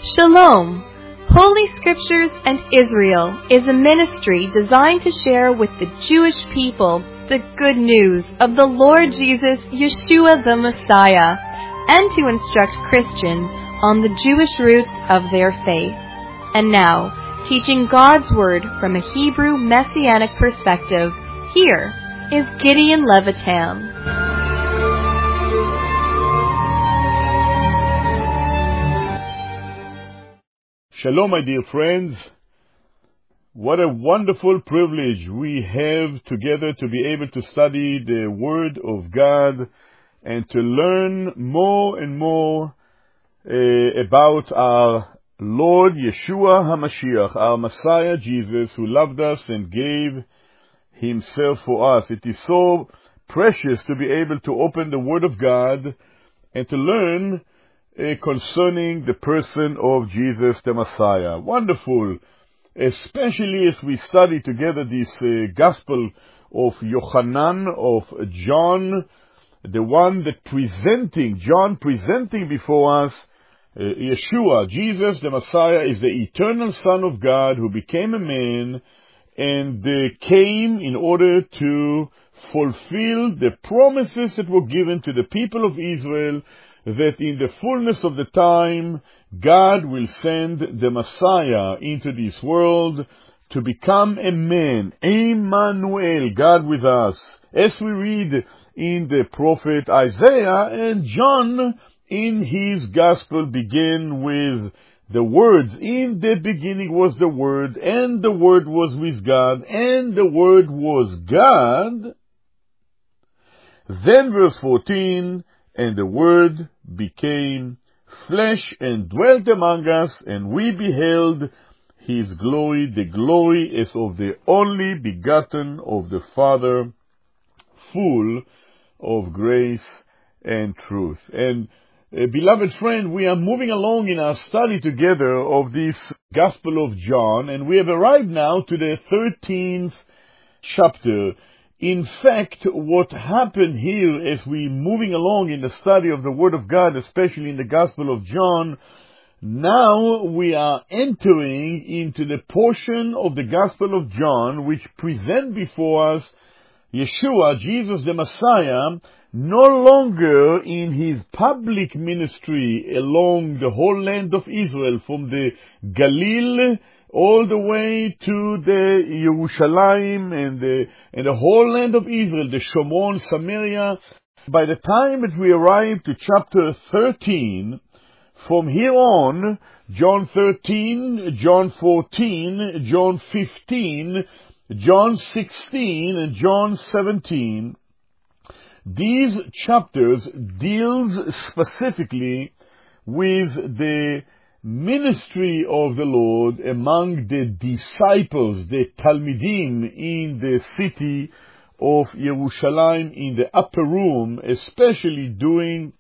Shalom! Holy Scriptures and Israel is a ministry designed to share with the Jewish people the good news of the Lord Jesus, Yeshua the Messiah, and to instruct Christians on the Jewish roots of their faith. And now, teaching God's Word from a Hebrew Messianic perspective, here is Gideon Levitam. Shalom, my dear friends. What a wonderful privilege we have together to be able to study the Word of God and to learn more and more about our Lord Yeshua HaMashiach, our Messiah Jesus, who loved us and gave Himself for us. It is so precious to be able to open the Word of God and to learn concerning the person of Jesus the Messiah. Wonderful, especially as we study together this Gospel of Yochanan, of John, the one that John presenting before us Yeshua, Jesus the Messiah, is the eternal Son of God who became a man and came in order to fulfill the promises that were given to the people of Israel, that in the fullness of the time, God will send the Messiah into this world to become a man, Emmanuel, God with us, as we read in the prophet Isaiah. And John, in his gospel, began with the words, "In the beginning was the Word, and the Word was with God, and the Word was God." Then verse 14, "And the Word became flesh and dwelt among us, and we beheld His glory, the glory as of the only begotten of the Father, full of grace and truth." And beloved friend, we are moving along in our study together of this Gospel of John, and we have arrived now to the 13th chapter. In fact, what happened here as we're moving along in the study of the Word of God, especially in the Gospel of John, now we are entering into the portion of the Gospel of John which present before us Yeshua, Jesus the Messiah, no longer in His public ministry along the whole land of Israel, from the Galilee all the way to the Jerusalem and the whole land of Israel, the Shomron, Samaria. By the time that we arrive to chapter 13, from here on, John 13, John 14, John 15, John 16, and John 17, these chapters deals specifically with the ministry of the Lord among the disciples, the Talmidim, in the city of Jerusalem, in the upper room, especially during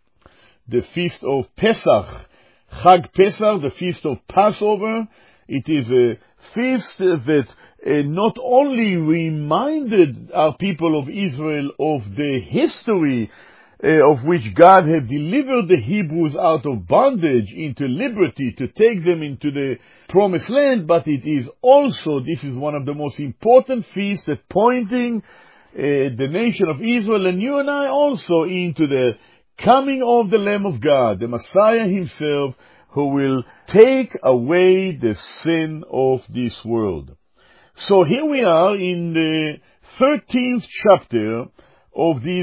the feast of Pesach, Chag Pesach, the feast of Passover. It is a feast that not only reminded our people of Israel of the history of which God had delivered the Hebrews out of bondage into liberty to take them into the promised land, but it is also, this is one of the most important feasts that pointing the nation of Israel, and you and I also, into the coming of the Lamb of God, the Messiah Himself, who will take away the sin of this world. So here we are in the 13th chapter of this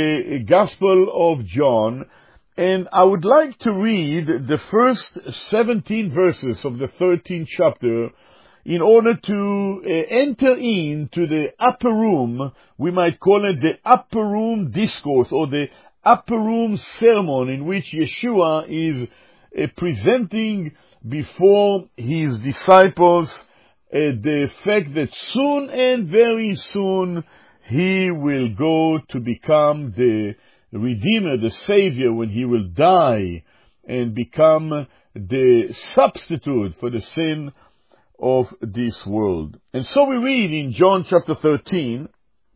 Gospel of John, and I would like to read the first 17 verses of the 13th chapter in order to enter into the upper room. We might call it the upper room discourse or the upper room sermon, in which Yeshua is presenting before His disciples the fact that soon and very soon He will go to become the Redeemer, the Savior, when He will die and become the substitute for the sin of this world. And so we read in John chapter 13,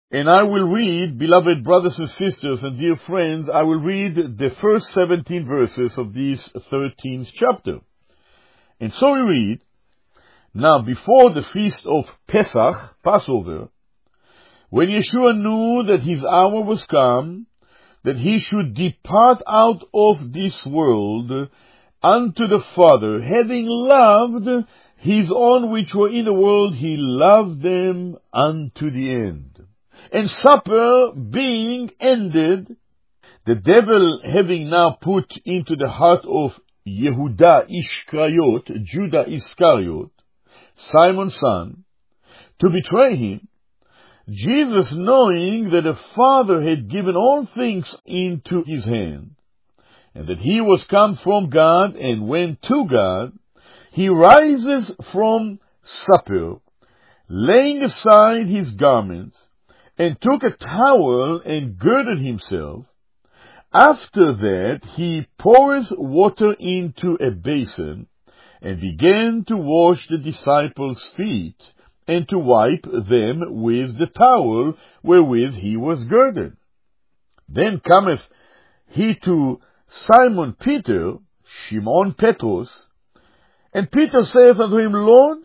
And I will read, beloved brothers and sisters and dear friends, I will read the first 17 verses of this 13th chapter. And so we read, now before the feast of Pesach, Passover, when Yeshua knew that his hour was come, that he should depart out of this world unto the Father, having loved his own which were in the world, he loved them unto the end. And supper being ended, the devil having now put into the heart of Yehuda Ishkariot, Judah Iscariot, Simon's son, to betray him, Jesus, knowing that the Father had given all things into his hand, and that he was come from God and went to God, he rises from supper, laying aside his garments, and took a towel and girded himself. After that he pours water into a basin, and began to wash the disciples' feet, and to wipe them with the towel wherewith he was girded. Then cometh he to Simon Peter, Shimon Petrus, and Peter saith unto him, Lord,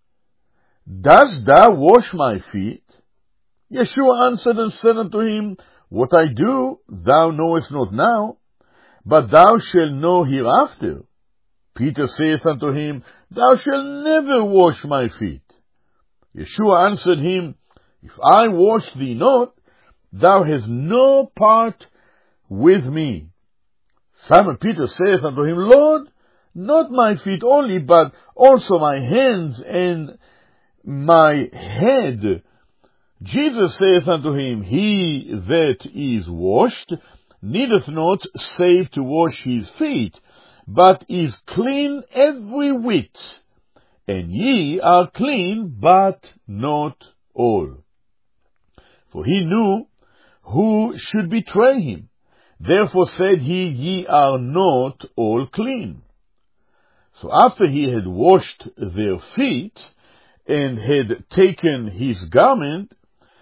dost thou wash my feet? Yeshua answered and said unto him, What I do thou knowest not now, but thou shalt know hereafter. Peter saith unto him, Thou shalt never wash my feet. Yeshua answered him, If I wash thee not, thou hast no part with me. Simon Peter saith unto him, Lord, not my feet only, but also my hands and my head. Jesus saith unto him, He that is washed needeth not save to wash his feet, but is clean every whit. And ye are clean, but not all. For he knew who should betray him. Therefore said he, Ye are not all clean. So after he had washed their feet, and had taken his garment,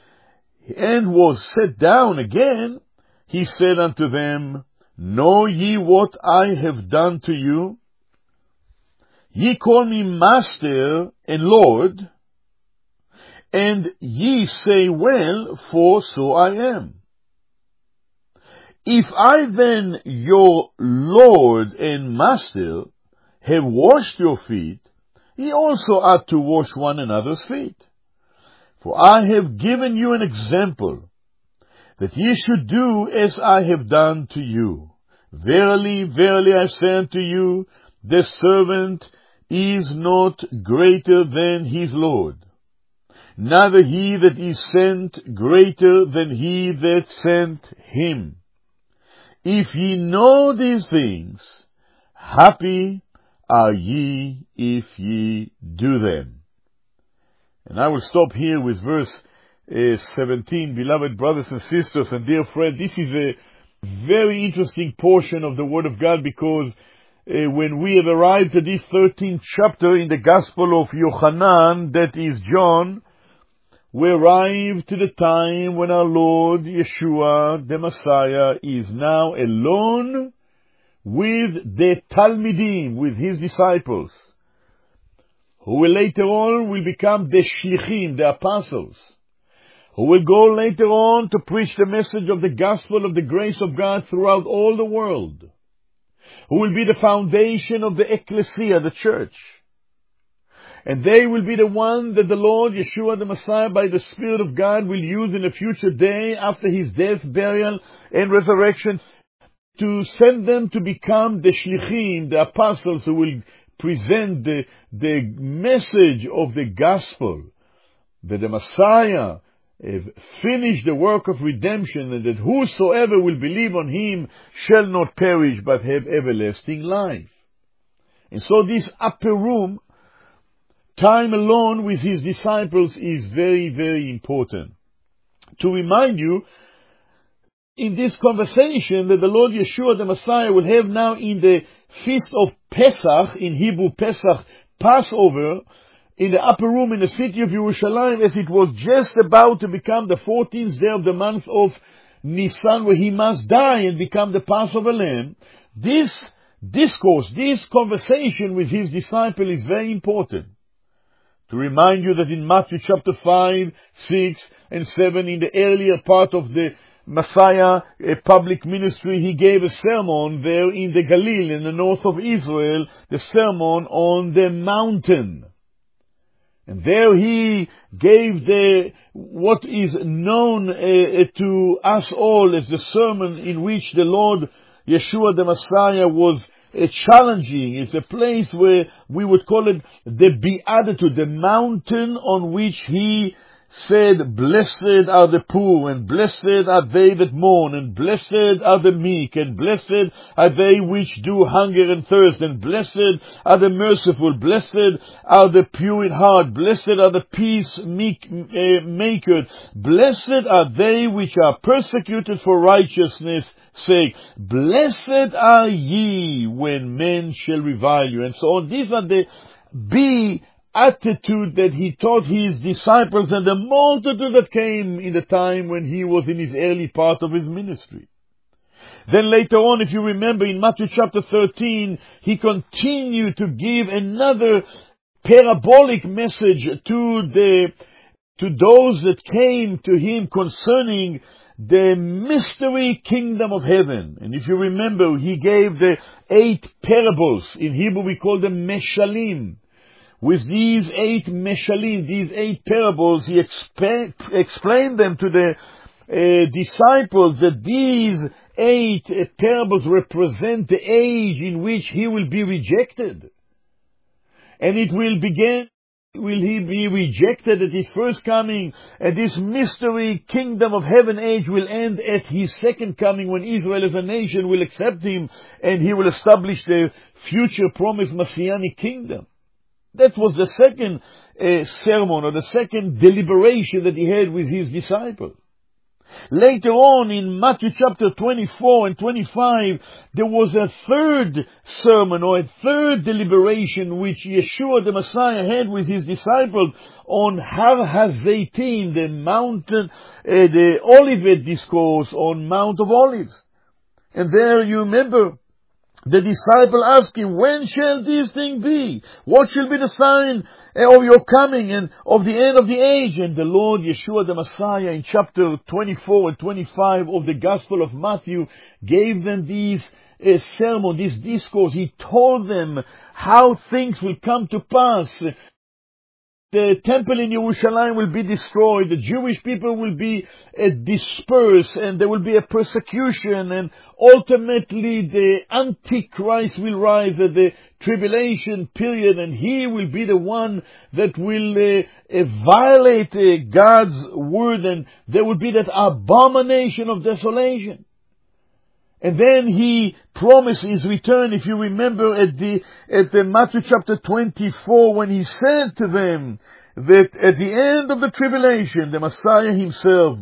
and was set down again, he said unto them, Know ye what I have done to you? Ye call me Master and Lord, and ye say well, for so I am. If I then, your Lord and Master, have washed your feet, ye also ought to wash one another's feet. For I have given you an example, that ye should do as I have done to you. Verily, verily, I say unto you, the servant is not greater than his Lord, neither he that is sent greater than he that sent him. If ye know these things, happy are ye if ye do them. And I will stop here with verse 17. Beloved brothers and sisters and dear friends, this is a very interesting portion of the Word of God, because when we have arrived to this 13th chapter in the Gospel of Yochanan, that is John, we arrive to the time when our Lord Yeshua, the Messiah, is now alone with the Talmidim, with his disciples, who will later on will become the Shlichim, the apostles, who will go later on to preach the message of the gospel of the grace of God throughout all the world, who will be the foundation of the ecclesia, the church. And they will be the one that the Lord Yeshua the Messiah, by the Spirit of God, will use in a future day after his death, burial, and resurrection, to send them to become the Shlichim, the apostles, who will present the message of the gospel, that the Messiah have finished the work of redemption, and that whosoever will believe on him shall not perish but have everlasting life. And so this upper room, time alone with his disciples, is very, very important. To remind you, in this conversation that the Lord Yeshua the Messiah will have now in the feast of Pesach, in Hebrew Pesach, Passover, in the upper room in the city of Yerushalayim, as it was just about to become the 14th day of the month of Nisan, where he must die and become the Passover lamb. This discourse, this conversation with his disciple is very important. To remind you that in Matthew chapter 5, 6, and 7, in the earlier part of the Messiah public ministry, he gave a sermon there in the Galilee, in the north of Israel, the Sermon on the Mountain. And there he gave what is known to us all as the sermon in which the Lord Yeshua the Messiah was challenging. It's a place where we would call it the Beatitude, the mountain on which he said, "Blessed are the poor, and blessed are they that mourn, and blessed are the meek, and blessed are they which do hunger and thirst, and blessed are the merciful, blessed are the pure in heart, blessed are the peacemakers, blessed are they which are persecuted for righteousness' sake, blessed are ye when men shall revile you," and so on. These are the attitude that he taught his disciples and the multitude that came in the time when he was in his early part of his ministry. Then later on, if you remember, in Matthew chapter 13, he continued to give another parabolic message to those that came to him concerning the mystery kingdom of heaven. And if you remember, he gave the 8 parables. In Hebrew we call them meshalim. With these 8 meshalim, these 8 parables, he explained them to the disciples that these 8 parables represent the age in which he will be rejected. And it will he be rejected at his first coming, and this mystery kingdom of heaven age will end at his second coming, when Israel as a nation will accept him and he will establish the future promised messianic kingdom. That was the second sermon, or the second deliberation that he had with his disciples. Later on, in Matthew chapter 24 and 25, there was a third sermon, or a third deliberation, which Yeshua the Messiah had with his disciples on Har HaZeitim, the mountain, the Olivet discourse on Mount of Olives. And there you remember, the disciple asked him, "When shall this thing be? What shall be the sign of your coming and of the end of the age?" And the Lord Yeshua the Messiah, in chapter 24 and 25 of the Gospel of Matthew, gave them this sermon, this discourse. He told them how things will come to pass. The temple in Yerushalayim will be destroyed. The Jewish people will be dispersed, and there will be a persecution, and ultimately the Antichrist will rise at the tribulation period, and he will be the one that will violate God's word, and there will be that abomination of desolation. And then he promised his return, if you remember, at the Matthew chapter 24, when he said to them that at the end of the tribulation, the Messiah himself,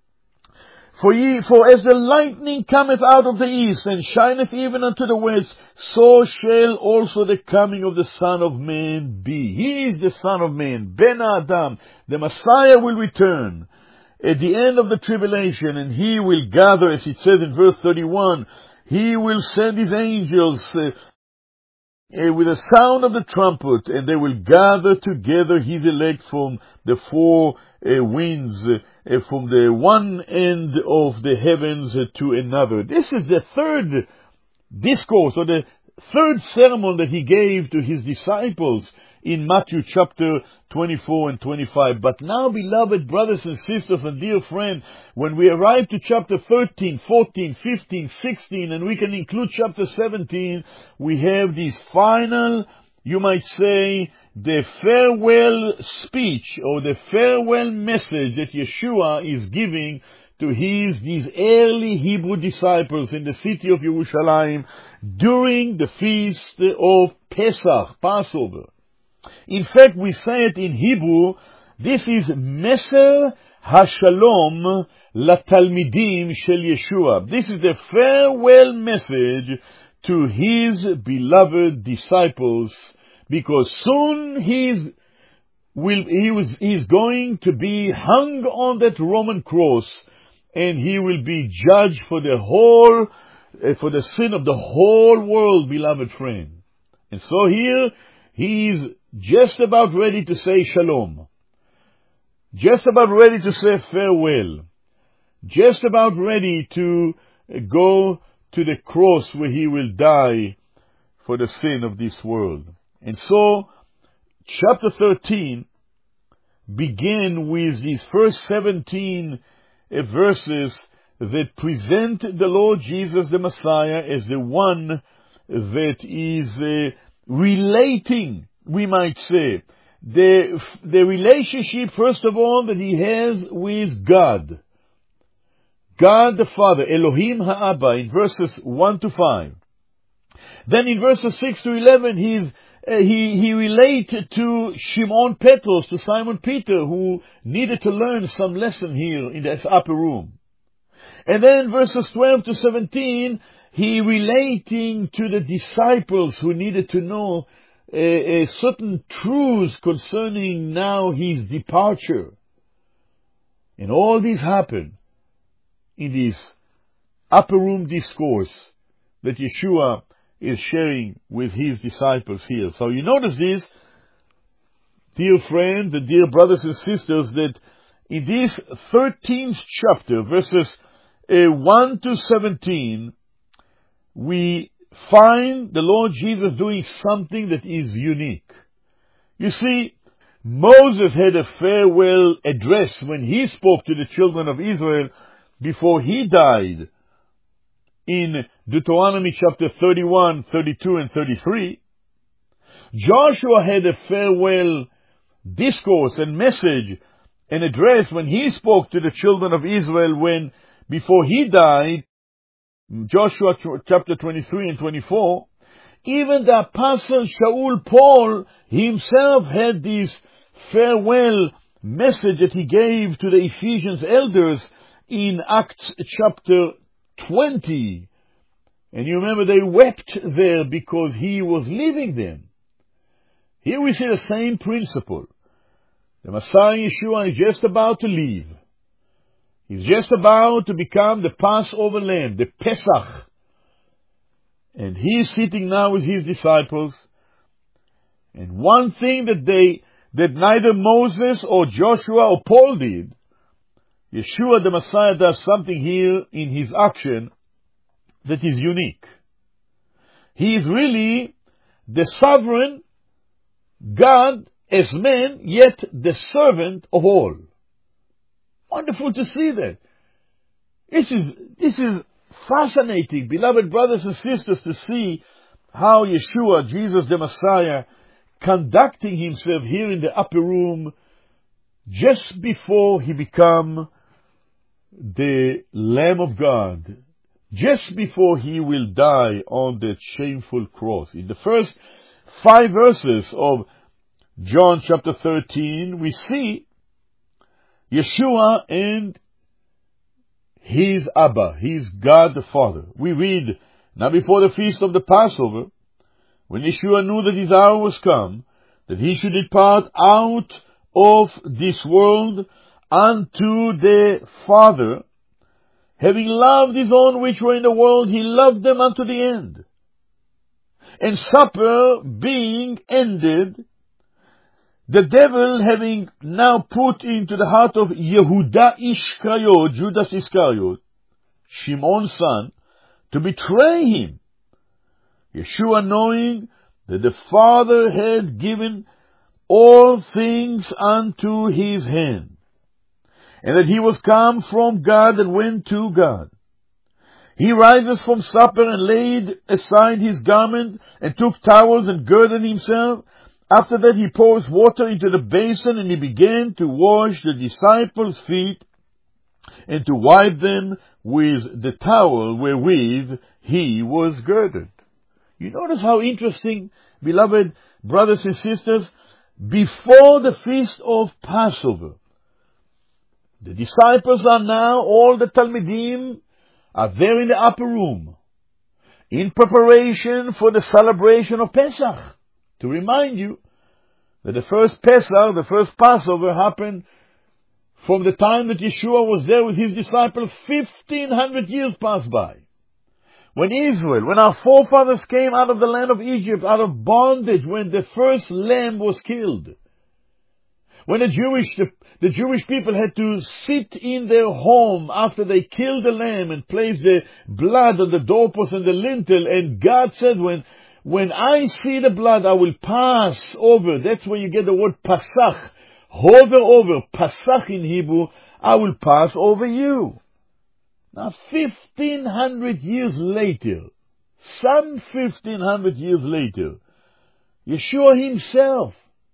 for as the lightning cometh out of the east, and shineth even unto the west, so shall also the coming of the Son of Man be. He is the Son of Man, Ben Adam. The Messiah will return at the end of the tribulation, and he will gather, as it says in verse 31, he will send his angels with the sound of the trumpet, and they will gather together his elect from the 4 winds, from the one end of the heavens to another. This is the third discourse, or the third sermon that he gave to his disciples in Matthew chapter 24 and 25. But now, beloved brothers and sisters and dear friend, when we arrive to chapter 13, 14, 15, 16, and we can include chapter 17, we have this final, you might say, the farewell speech, or the farewell message that Yeshua is giving to these early Hebrew disciples in the city of Yerushalayim during the feast of Pesach, Passover. In fact, we say it in Hebrew, this is Meser HaShalom LaTalmidim Shel Yeshua. This is the farewell message to his beloved disciples, because soon his he's going to be hung on that Roman cross, and he will be judged for for the sin of the whole world, beloved friend. And so here, he's just about ready to say shalom. Just about ready to say farewell. Just about ready to go to the cross where he will die for the sin of this world. And so, chapter 13 begin with these first 17 verses that present the Lord Jesus the Messiah as the one that is relating, we might say, the relationship, first of all, that he has with God. God the Father, Elohim Ha'Abba, in verses 1 to 5. Then in verses 6 to 11, he related to Shimon Petros, to Simon Peter, who needed to learn some lesson here in this upper room. And then verses 12 to 17, he relating to the disciples who needed to know certain truths concerning now his departure. And all this happened in this upper room discourse that Yeshua is sharing with his disciples here. So you notice this, dear friends and dear brothers and sisters, that in this 13th chapter, verses 1 to 17, we find the Lord Jesus doing something that is unique. You see, Moses had a farewell address when he spoke to the children of Israel before he died in Deuteronomy chapter 31, 32, and 33. Joshua had a farewell discourse and message and address when he spoke to the children of Israel before he died, Joshua chapter 23 and 24. Even the apostle Shaul Paul himself had this farewell message that he gave to the Ephesians elders in Acts chapter 20. And you remember they wept there because he was leaving them. Here we see the same principle. The Messiah Yeshua is just about to leave. He's just about to become the Passover lamb, the Pesach. And he's sitting now with his disciples. And one thing that neither Moses or Joshua or Paul did, Yeshua the Messiah does something here in his action that is unique. He is really the sovereign God as man, yet the servant of all. Wonderful to see that. This is fascinating, beloved brothers and sisters, to see how Yeshua, Jesus the Messiah, conducting himself here in the upper room just before he become the Lamb of God, just before he will die on that shameful cross. In the first 5 verses of John chapter 13, we see Yeshua and his Abba, his God the Father. We read, now before the feast of the Passover, when Yeshua knew that his hour was come, that he should depart out of this world unto the Father, having loved his own which were in the world, he loved them unto the end. And supper being ended, the devil having now put into the heart of Yehuda Ishkariot, Judas Iscariot, Shimon's son, to betray him, Yeshua, knowing that the Father had given all things unto his hand, and that he was come from God and went to God, he rises from supper and laid aside his garment and took towels and girded himself. After that he pours water into the basin, and he began to wash the disciples' feet and to wipe them with the towel wherewith he was girded. You notice how interesting, beloved brothers and sisters, before the feast of Passover, the disciples are now, all the Talmidim are there in the upper room in preparation for the celebration of Pesach. To remind you that the first Pesach, the first Passover, happened from the time that Yeshua was there with his disciples. 1,500 years passed by. When Israel, when our forefathers came out of the land of Egypt, out of bondage, when the first lamb was killed, when the Jewish people had to sit in their home after they killed the lamb and placed the blood on the doorpost and the lintel, and God said, when I see the blood, I will pass over. That's where you get the word Pasach. Hover over. Pasach in Hebrew, I will pass over you. Now, 1,500 years later, some 1,500 years later, Yeshua himself,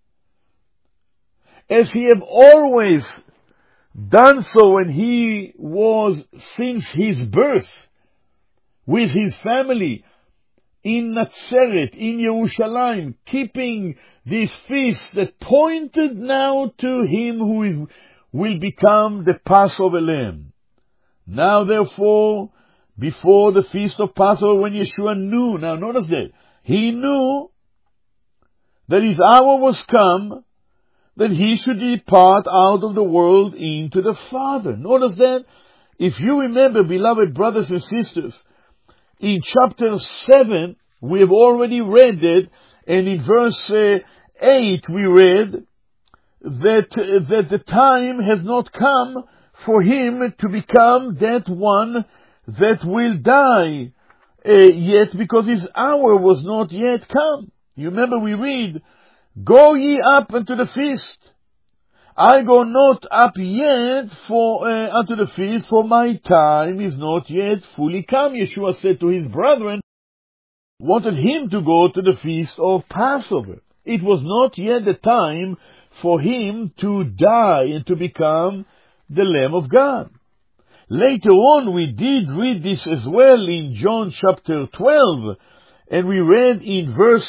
as he have always done so when he was, since his birth, with his family, in Nazareth, in Jerusalem, keeping these feasts that pointed now to him who will become the Passover lamb. Now therefore, before the feast of Passover, when Yeshua knew, now notice that, he knew that his hour was come, that he should depart out of the world into the Father. Notice that, if you remember, beloved brothers and sisters, in chapter 7, we have already read it, and in verse 8 we read that the time has not come for him to become that one that will die yet, because his hour was not yet come. You remember we read, "Go ye up unto the feast. I go not up yet unto the feast, for my time is not yet fully come." Yeshua said to his brethren, wanted him to go to the feast of Passover. It was not yet the time for him to die and to become the Lamb of God. Later on, we did read this as well in John chapter 12, and we read in verse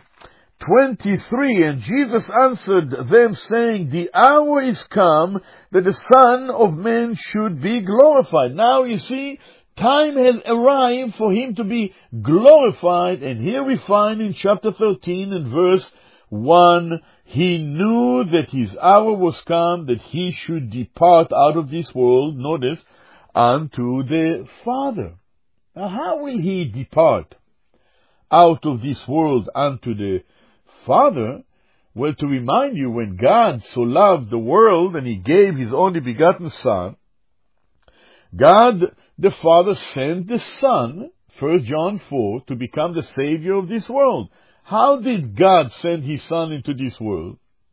23, "And Jesus answered them, saying, The hour is come that the Son of Man should be glorified." Now you see, time has arrived for him to be glorified, and here we find in chapter 13 and verse 1, he knew that his hour was come, that he should depart out of this world, notice, unto the Father. Now how will he depart out of this world unto the Father? Well, to remind you, when God so loved the world and he gave his only begotten Son, God the Father sent the Son, 1 John 4, to become the Savior of this world. How did God send his Son into this world?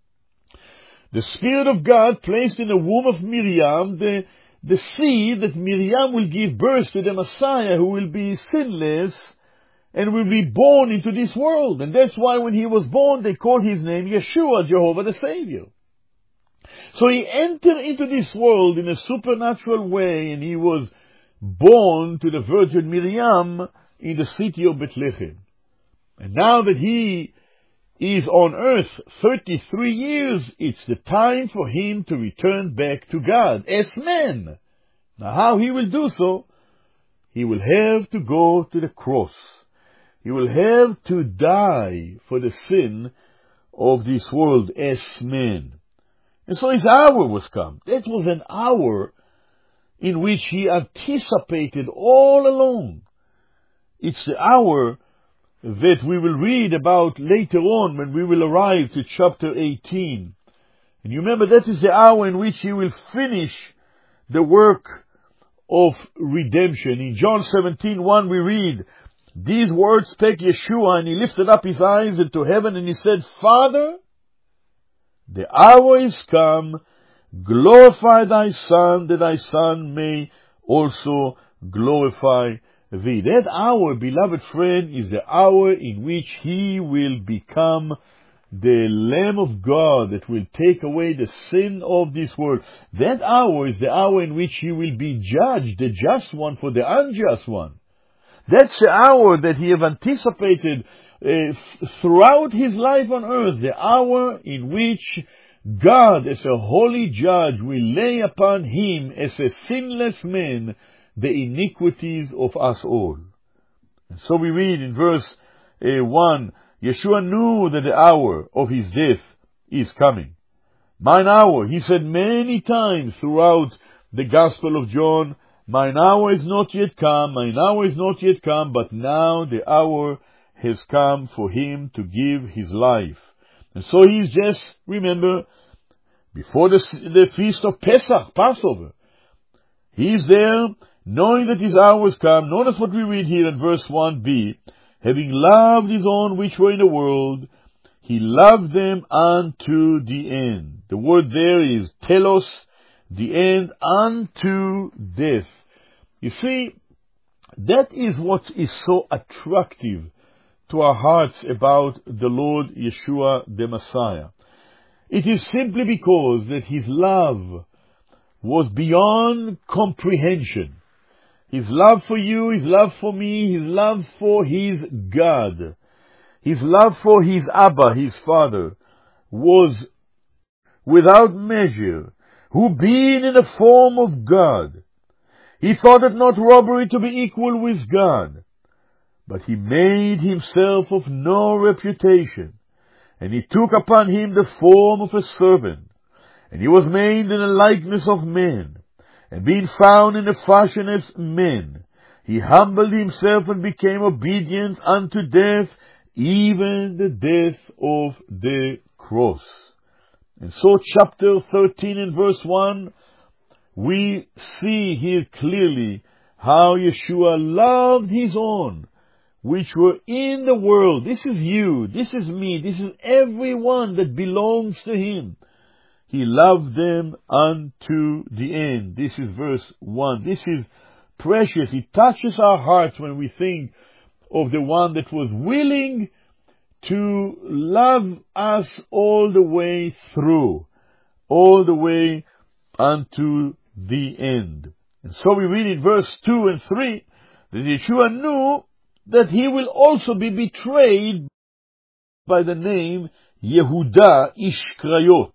The Spirit of God placed in the womb of Miriam the seed that Miriam will give birth to the Messiah, who will be sinless and will be born into this world. And that's why when he was born, they called his name Yeshua, Jehovah the Savior. So he entered into this world in a supernatural way, and he was born to the Virgin Miriam in the city of Bethlehem. And now that he is on earth 33 years, it's the time for him to return back to God as man. Now how he will do so? He will have to go to the cross. He will have to die for the sin of this world as man. And so his hour was come. That was an hour in which he anticipated all along. It's the hour that we will read about later on when we will arrive to chapter 18. And you remember, that is the hour in which he will finish the work of redemption. In John 17:1 we read, "These words spake Yeshua, and he lifted up his eyes into heaven, and he said, Father, the hour is come, glorify thy Son, that thy Son may also glorify thee." That hour, beloved friend, is the hour in which he will become the Lamb of God that will take away the sin of this world. That hour is the hour in which he will be judged, the just one for the unjust one. That's the hour that he have anticipated throughout his life on earth, the hour in which God, as a holy judge, will lay upon him, as a sinless man, the iniquities of us all. And so we read in verse 1, Yeshua knew that the hour of his death is coming. Mine hour, he said many times throughout the Gospel of John, mine hour is not yet come, mine hour is not yet come, but now the hour has come for him to give his life. And so he's just, remember, before the feast of Pesach, Passover, he's there knowing that his hour has come. Notice what we read here in verse 1b. Having loved his own which were in the world, he loved them unto the end. The word there is telos, the end, unto death. You see, that is what is so attractive to our hearts about the Lord Yeshua the Messiah. It is simply because that his love was beyond comprehension. His love for you, his love for me, his love for his God, his love for his Abba, his Father, was without measure, who being in the form of God, he thought it not robbery to be equal with God, but he made himself of no reputation, and he took upon him the form of a servant, and he was made in the likeness of men, and being found in the fashion as men, he humbled himself and became obedient unto death, even the death of the cross. And so chapter 13 and verse 1, we see here clearly how Yeshua loved his own, which were in the world. This is you, this is me, this is everyone that belongs to him. He loved them unto the end. This is verse 1. This is precious. It touches our hearts when we think of the one that was willing to love us all the way through, all the way unto the end. And so we read in verse 2 and 3 that Yeshua knew that he will also be betrayed by the name Yehuda Ishkrayot.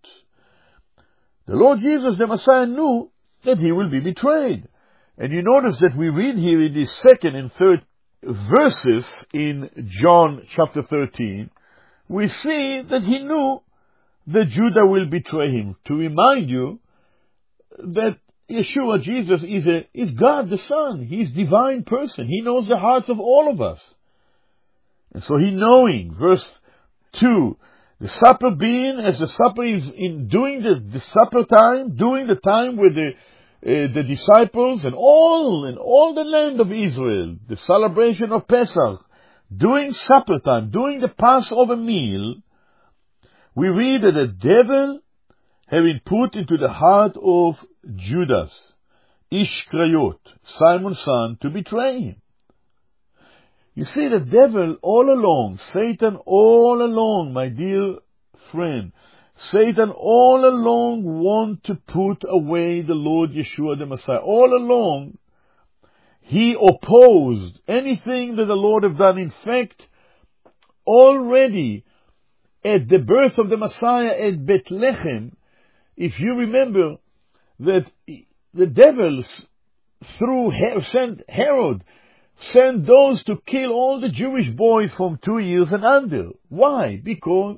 The Lord Jesus, the Messiah, knew that he will be betrayed. And you notice that we read here in the second and third verses in John chapter 13, we see that he knew that Judah will betray him. To remind you that Yeshua, Jesus, is God the Son. He's divine person. He knows the hearts of all of us. And so he knowing, verse 2, the supper being, as the supper is in doing the supper time, during the time where the disciples and all the land of Israel, the celebration of Pesach, during supper time, during the Passover meal, we read that the devil having put into the heart of Judas Ishkrayot, Simon's son, to betray him. You see, the devil all along, Satan all along, my dear friend, Satan all along want to put away the Lord Yeshua the Messiah. All along, he opposed anything that the Lord have done. In fact, already at the birth of the Messiah at Bethlehem, if you remember that the devils sent Herod, sent those to kill all the Jewish boys from 2 years and under. Why? Because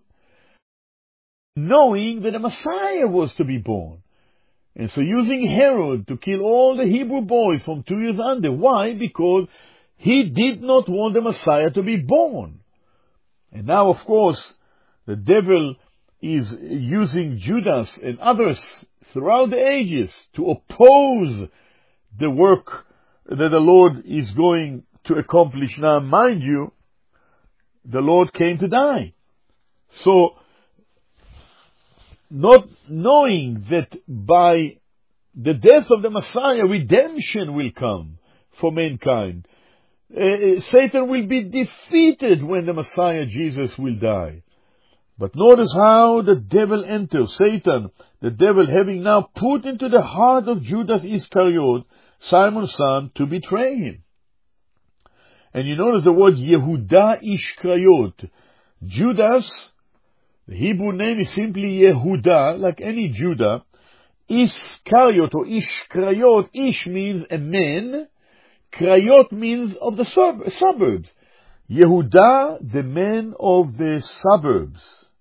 knowing that a Messiah was to be born. And so using Herod to kill all the Hebrew boys from 2 years under. Why? Because he did not want the Messiah to be born. And now, of course, the devil is using Judas and others throughout the ages to oppose the work that the Lord is going to accomplish. Now, mind you, the Lord came to die. So, not knowing that by the death of the Messiah, redemption will come for mankind. Satan will be defeated when the Messiah Jesus will die. But notice how the devil enters. Satan, the devil, having now put into the heart of Judas Iscariot, Simon's son, to betray him. And you notice the word Yehuda Ishkrayot. Judas, the Hebrew name is simply Yehuda, like any Judah. Iscariot or Ishkrayot, Ish means a man, Krayot means of the suburbs. Yehuda, the man of the suburbs.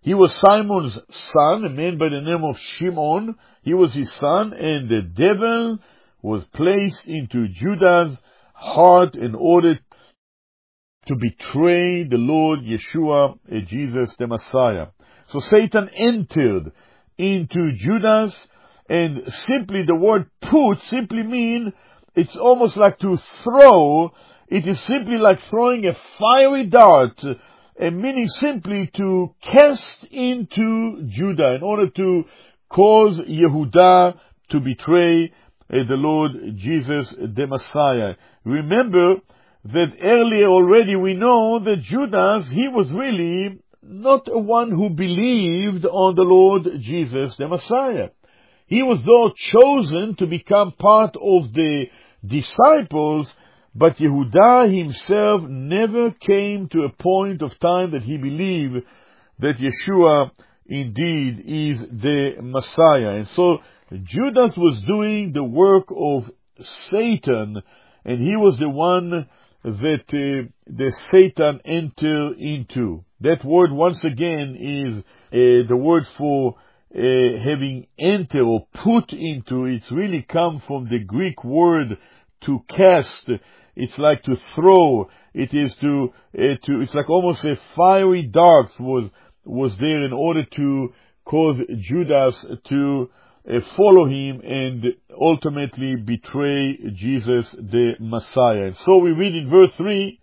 He was Simon's son, a man by the name of Shimon. He was his son, and the devil was placed into Judah's heart in order to betray the Lord Yeshua, Jesus the Messiah. So Satan entered into Judas, and simply the word put simply means it's almost like to throw. It is simply like throwing a fiery dart, meaning simply to cast into Judah in order to cause Yehudah to betray the Lord Jesus the Messiah. Remember that earlier already we know that Judas, he was really not one who believed on the Lord Jesus the Messiah. He was though chosen to become part of the disciples, but Yehudah himself never came to a point of time that he believed that Yeshua indeed is the Messiah. And so Judas was doing the work of Satan, and he was the one that the Satan entered into. That word once again is the word for having enter or put into. It's really come from the Greek word to cast. It's like to throw. It is it's like almost a fiery dart was there in order to cause Judas to follow him and ultimately betray Jesus the Messiah. And so we read in verse 3,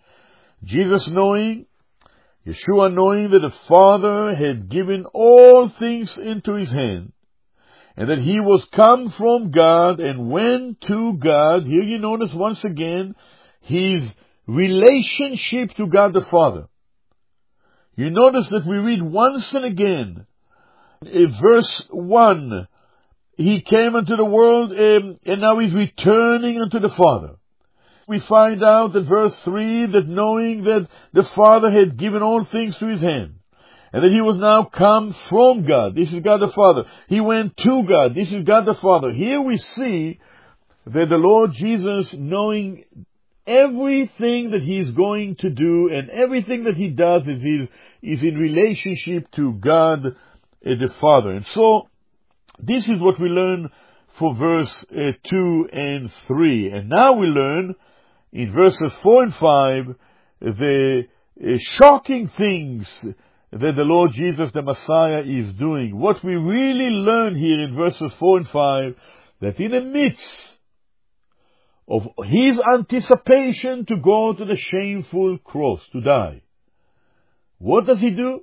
Yeshua knowing that the Father had given all things into his hand, and that he was come from God and went to God. Here you notice once again his relationship to God the Father. You notice that we read once and again, in verse 1, he came into the world and now he's returning unto the Father. We find out in verse 3 that knowing that the Father had given all things to his hand, and that he was now come from God. This is God the Father. He went to God. This is God the Father. Here we see that the Lord Jesus, knowing everything that he is going to do and everything that he does is in relationship to God the Father. And so this is what we learn for verse 2 and 3. And now we learn in verses 4 and 5 the shocking things that the Lord Jesus the Messiah is doing. What we really learn here in verses 4 and 5, that in the midst of his anticipation to go to the shameful cross, to die, what does he do?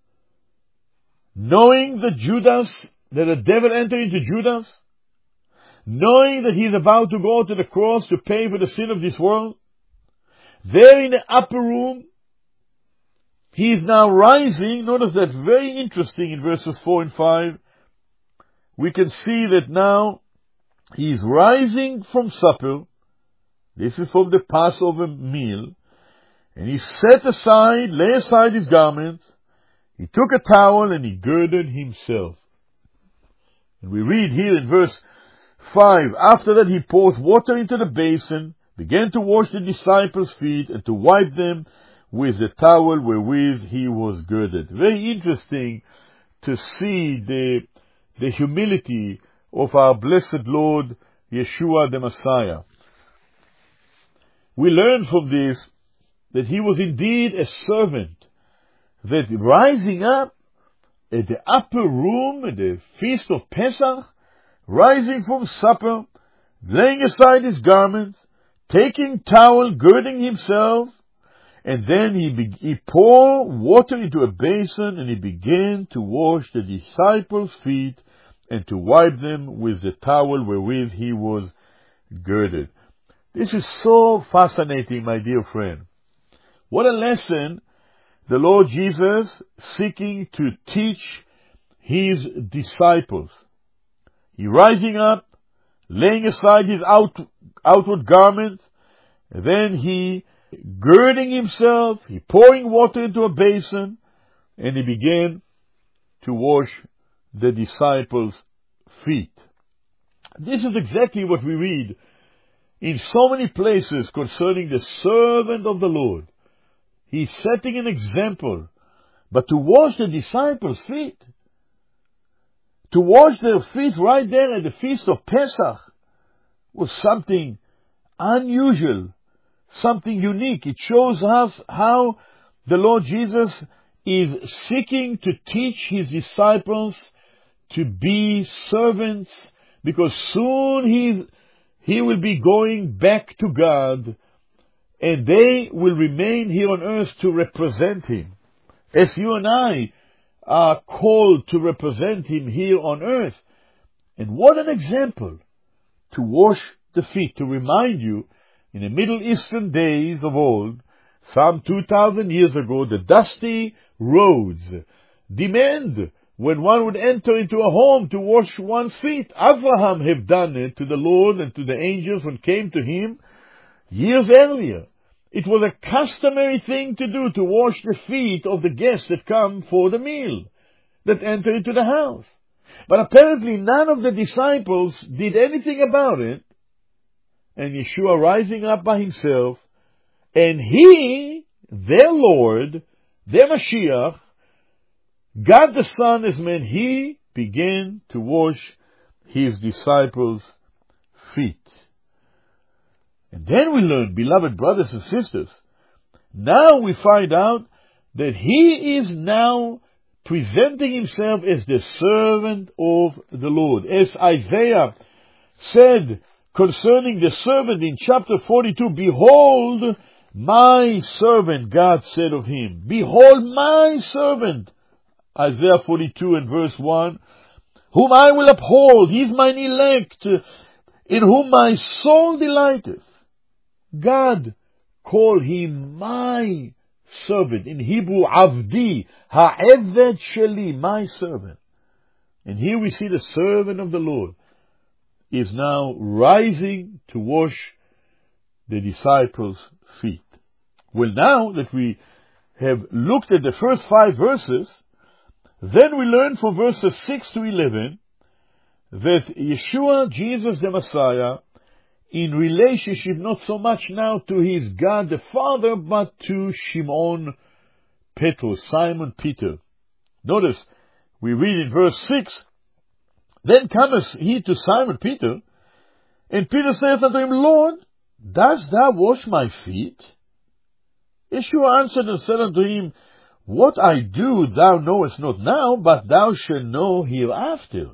Knowing that the devil entered into Judas, knowing that he is about to go to the cross to pay for the sin of this world, there in the upper room, he is now rising. Notice that very interesting in verses 4 and 5. We can see that now he is rising from supper. This is from the Passover meal. And he lay aside his garment. He took a towel and he girded himself. And we read here in verse 5, after that he poured water into the basin, began to wash the disciples' feet and to wipe them with the towel wherewith he was girded. Very interesting to see the humility of our blessed Lord Yeshua the Messiah. We learn from this that he was indeed a servant, that rising up at the upper room at the feast of Pesach, rising from supper, laying aside his garments, taking towel, girding himself, and then he poured water into a basin and he began to wash the disciples' feet and to wipe them with the towel wherewith he was girded. This is so fascinating, my dear friend. What a lesson the Lord Jesus seeking to teach his disciples. He rising up, laying aside his outward garment, and then he girding himself, he pouring water into a basin, and he began to wash the disciples' feet. This is exactly what we read in so many places concerning the servant of the Lord. He's setting an example but to wash the disciples' feet. To wash their feet right there at the Feast of Pesach was something unusual, something unique. It shows us how the Lord Jesus is seeking to teach His disciples to be servants, because soon He will be going back to God, and they will remain here on earth to represent Him, as you and I are called to represent Him here on earth. And what an example to wash the feet, to remind you, in the Middle Eastern days of old, some 2,000 years ago, the dusty roads demand when one would enter into a home to wash one's feet. Abraham had done it to the Lord and to the angels when came to him years earlier. It was a customary thing to do, to wash the feet of the guests that come for the meal, that enter into the house. But apparently none of the disciples did anything about it, and Yeshua rising up by Himself, and He, their Lord, their Mashiach, God the Son as man, He began to wash His disciples' feet. And then we learn, beloved brothers and sisters, now we find out that He is now presenting Himself as the servant of the Lord. As Isaiah said concerning the servant in chapter 42, "Behold, my servant," God said of Him. "Behold, my servant," Isaiah 42 and verse 1, "whom I will uphold, He is mine elect, in whom my soul delighteth." God called Him my servant. In Hebrew, Avdi, Ha'eved Sheli, my servant. And here we see the servant of the Lord is now rising to wash the disciples' feet. Well, now that we have looked at the first 5 verses, then we learn from verses 6 to 11 that Yeshua, Jesus the Messiah, in relationship not so much now to His God the Father, but to Shimon Petrus, Simon Peter. Notice, we read in verse 6, "Then cometh he to Simon Peter, and Peter saith unto him, Lord, dost thou wash my feet? Yeshua answered and said unto him, What I do thou knowest not now, but thou shalt know hereafter.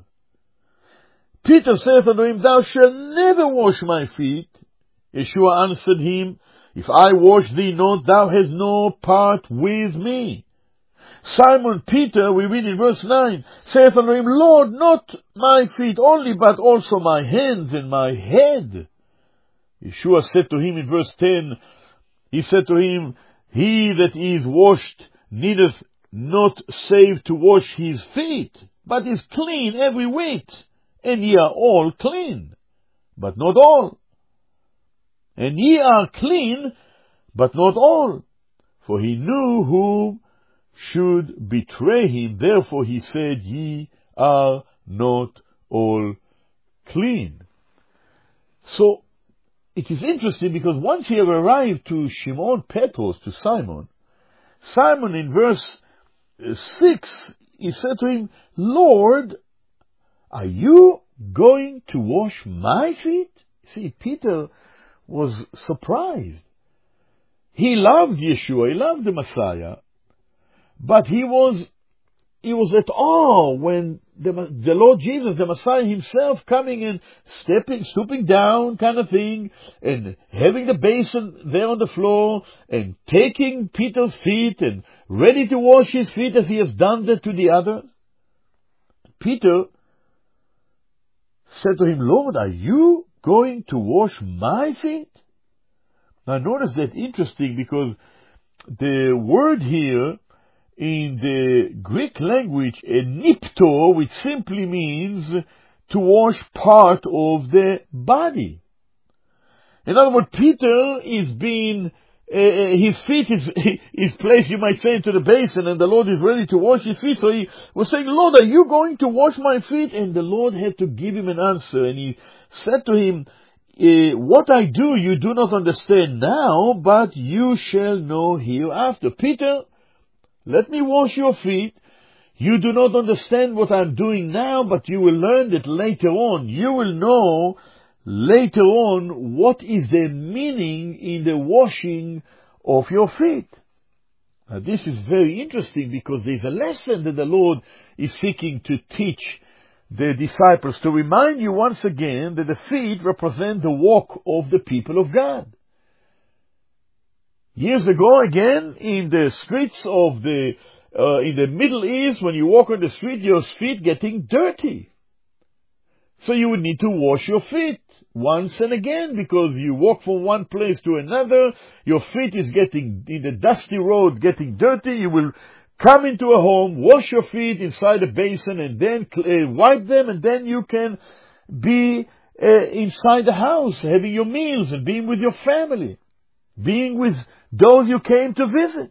Peter saith unto him, Thou shalt never wash my feet. Yeshua answered him, If I wash thee not, thou hast no part with me. Simon Peter, we read in verse 9, saith unto him, Lord, not my feet only, but also my hands and my head. Yeshua said to him in verse 10, He said to him, He that is washed needeth not save to wash his feet, but is clean every whit. And ye are all clean, but not all. And ye are clean, but not all. For he knew who should betray him. Therefore he said, Ye are not all clean. So, it is interesting because once he have arrived to Shimon Petrus, to Simon, Simon in verse 6, he said to him, Lord, are you going to wash my feet? See, Peter was surprised. He loved Yeshua, he loved the Messiah, but he was at awe when the Lord Jesus, the Messiah himself, coming and stooping down kind of thing, and having the basin there on the floor, and taking Peter's feet, and ready to wash his feet as he has done that to the others. Peter said to him, Lord, are you going to wash my feet? Now notice that interesting, because the word here in the Greek language, enipto, which simply means to wash part of the body. In other words, Peter is being, his feet is placed, you might say, into the basin, and the Lord is ready to wash his feet. So he was saying, Lord, are you going to wash my feet? And the Lord had to give him an answer, and he said to him, what I do you do not understand now, but you shall know hereafter. Peter, Let me wash your feet. You do not understand what I'm doing now, but you will learn that later on. You will know later on what is the meaning in the washing of your feet. Now, this is very interesting because there's a lesson that the Lord is seeking to teach the disciples, to remind you once again that the feet represent the walk of the people of God. Years ago, again, in the streets of in the Middle East, when you walk on the street, your feet getting dirty. So you would need to wash your feet once and again, because you walk from one place to another, your feet is getting, in the dusty road, getting dirty. You will come into a home, wash your feet inside a basin, and then wipe them, and then you can be inside the house, having your meals and being with your family, being with those you came to visit.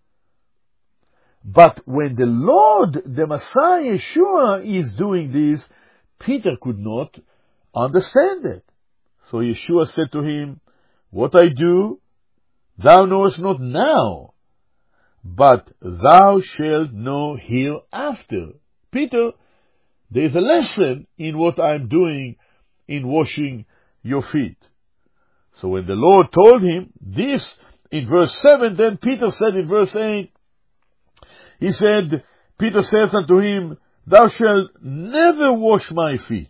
But when the Lord, the Messiah, Yeshua, is doing this, Peter could not understand it. So Yeshua said to him, what I do, thou knowest not now, but thou shalt know hereafter. Peter, there is a lesson in what I'm doing in washing your feet. So when the Lord told him this in verse 7, then Peter said in verse 8, he said, Peter said unto him, thou shalt never wash my feet.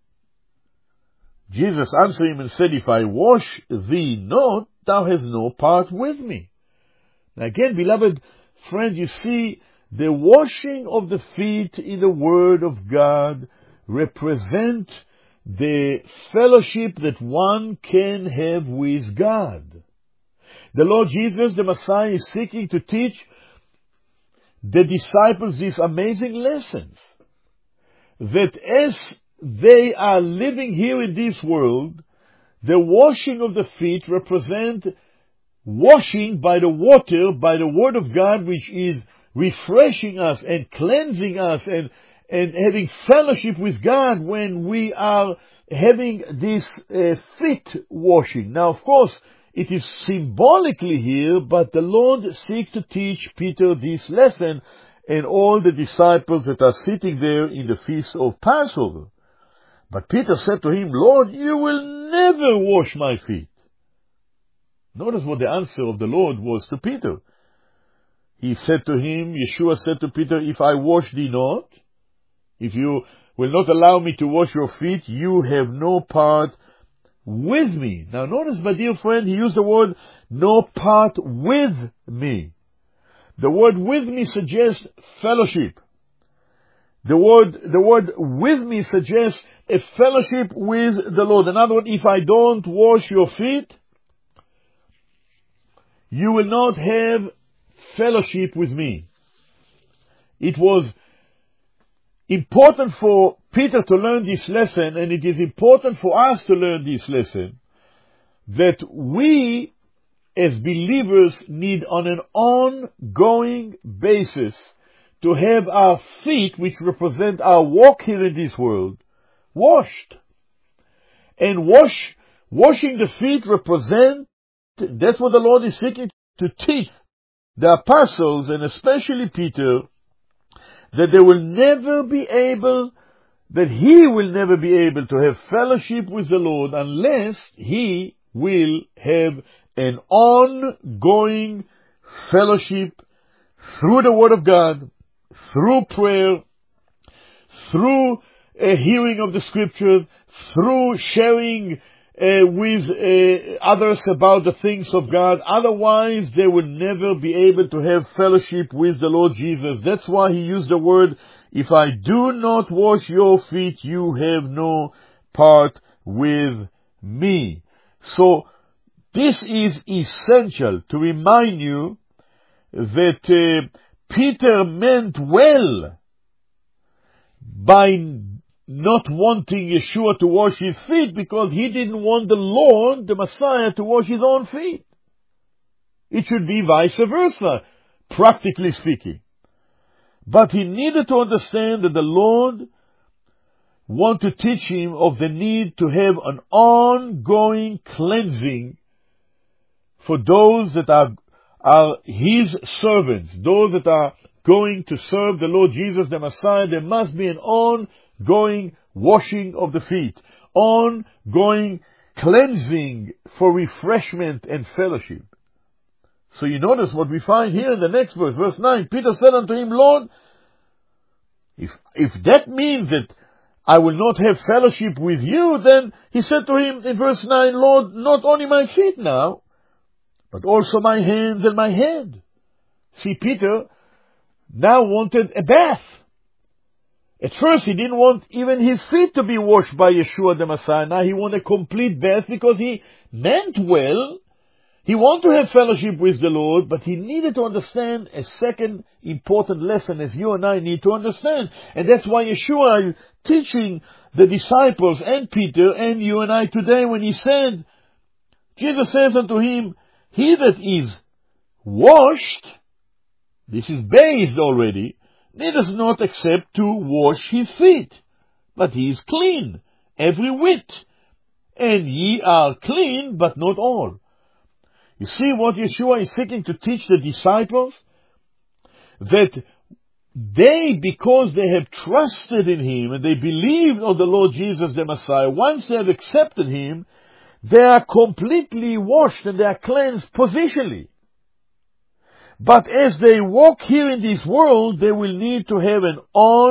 Jesus answered him and said, if I wash thee not, thou hast no part with me. Now again, beloved friends, you see, the washing of the feet in the Word of God represent the fellowship that one can have with God. The Lord Jesus, the Messiah, is seeking to teach the disciples these amazing lessons, that as they are living here in this world, the washing of the feet represent washing by the water, by the Word of God, which is refreshing us and cleansing us and having fellowship with God when we are having this feet washing. Now, of course, it is symbolically here, but the Lord seeks to teach Peter this lesson and all the disciples that are sitting there in the feast of Passover. But Peter said to him, Lord, you will never wash my feet. Notice what the answer of the Lord was to Peter. He said to him, Yeshua said to Peter, if I wash thee not, if you will not allow me to wash your feet, you have no part with me. Now notice, my dear friend, he used the word no part with me. The word with me suggests fellowship. The word with me suggests a fellowship with the Lord. In other words, if I don't wash your feet, you will not have fellowship with me. It was important for Peter to learn this lesson, and it is important for us to learn this lesson, that we as believers need on an ongoing basis to have our feet, which represent our walk here in this world, washed. And washing the feet that's what the Lord is seeking to teach the apostles, and especially Peter, that he will never be able to have fellowship with the Lord unless he will have an ongoing fellowship through the Word of God, through prayer, through a hearing of the Scriptures, through sharing with others about the things of God. Otherwise, they will never be able to have fellowship with the Lord Jesus. That's why he used the word, if I do not wash your feet, you have no part with me. So, this is essential to remind you that Peter meant well by not wanting Yeshua to wash his feet, because he didn't want the Lord, the Messiah, to wash his own feet. It should be vice versa, practically speaking. But he needed to understand that the Lord wanted to teach him of the need to have an ongoing cleansing for those that are His servants, those that are going to serve the Lord Jesus the Messiah, there must be an ongoing washing of the feet, ongoing cleansing for refreshment and fellowship. So you notice what we find here in the next verse, verse 9. Peter said unto him, Lord, if that means that I will not have fellowship with you, then he said to him in verse 9, Lord, not only my feet now, but also my hands and my head. See, Peter now wanted a bath. At first he didn't want even his feet to be washed by Yeshua the Messiah. Now he wanted a complete bath because he meant well. He wanted to have fellowship with the Lord, but he needed to understand a second important lesson as you and I need to understand. And that's why Yeshua is teaching the disciples and Peter and you and I today when he said, Jesus says unto him, he that is washed, this is bathed already, needeth not except to wash his feet, but he is clean, every whit. And ye are clean, but not all. You see what Yeshua is seeking to teach the disciples? That they, because they have trusted in Him and they believed on the Lord Jesus the Messiah, once they have accepted Him, they are completely washed and they are cleansed positionally. But as they walk here in this world, they will need to have an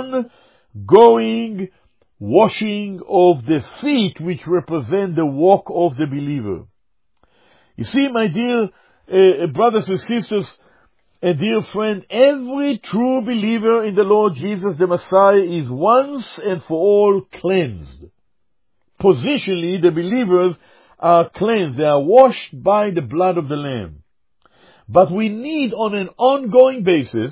ongoing washing of the feet, which represent the walk of the believer. You see, my dear brothers and sisters, and dear friend, every true believer in the Lord Jesus the Messiah is once and for all cleansed. Positionally, the believers are cleansed. They are washed by the blood of the Lamb. But we need on an ongoing basis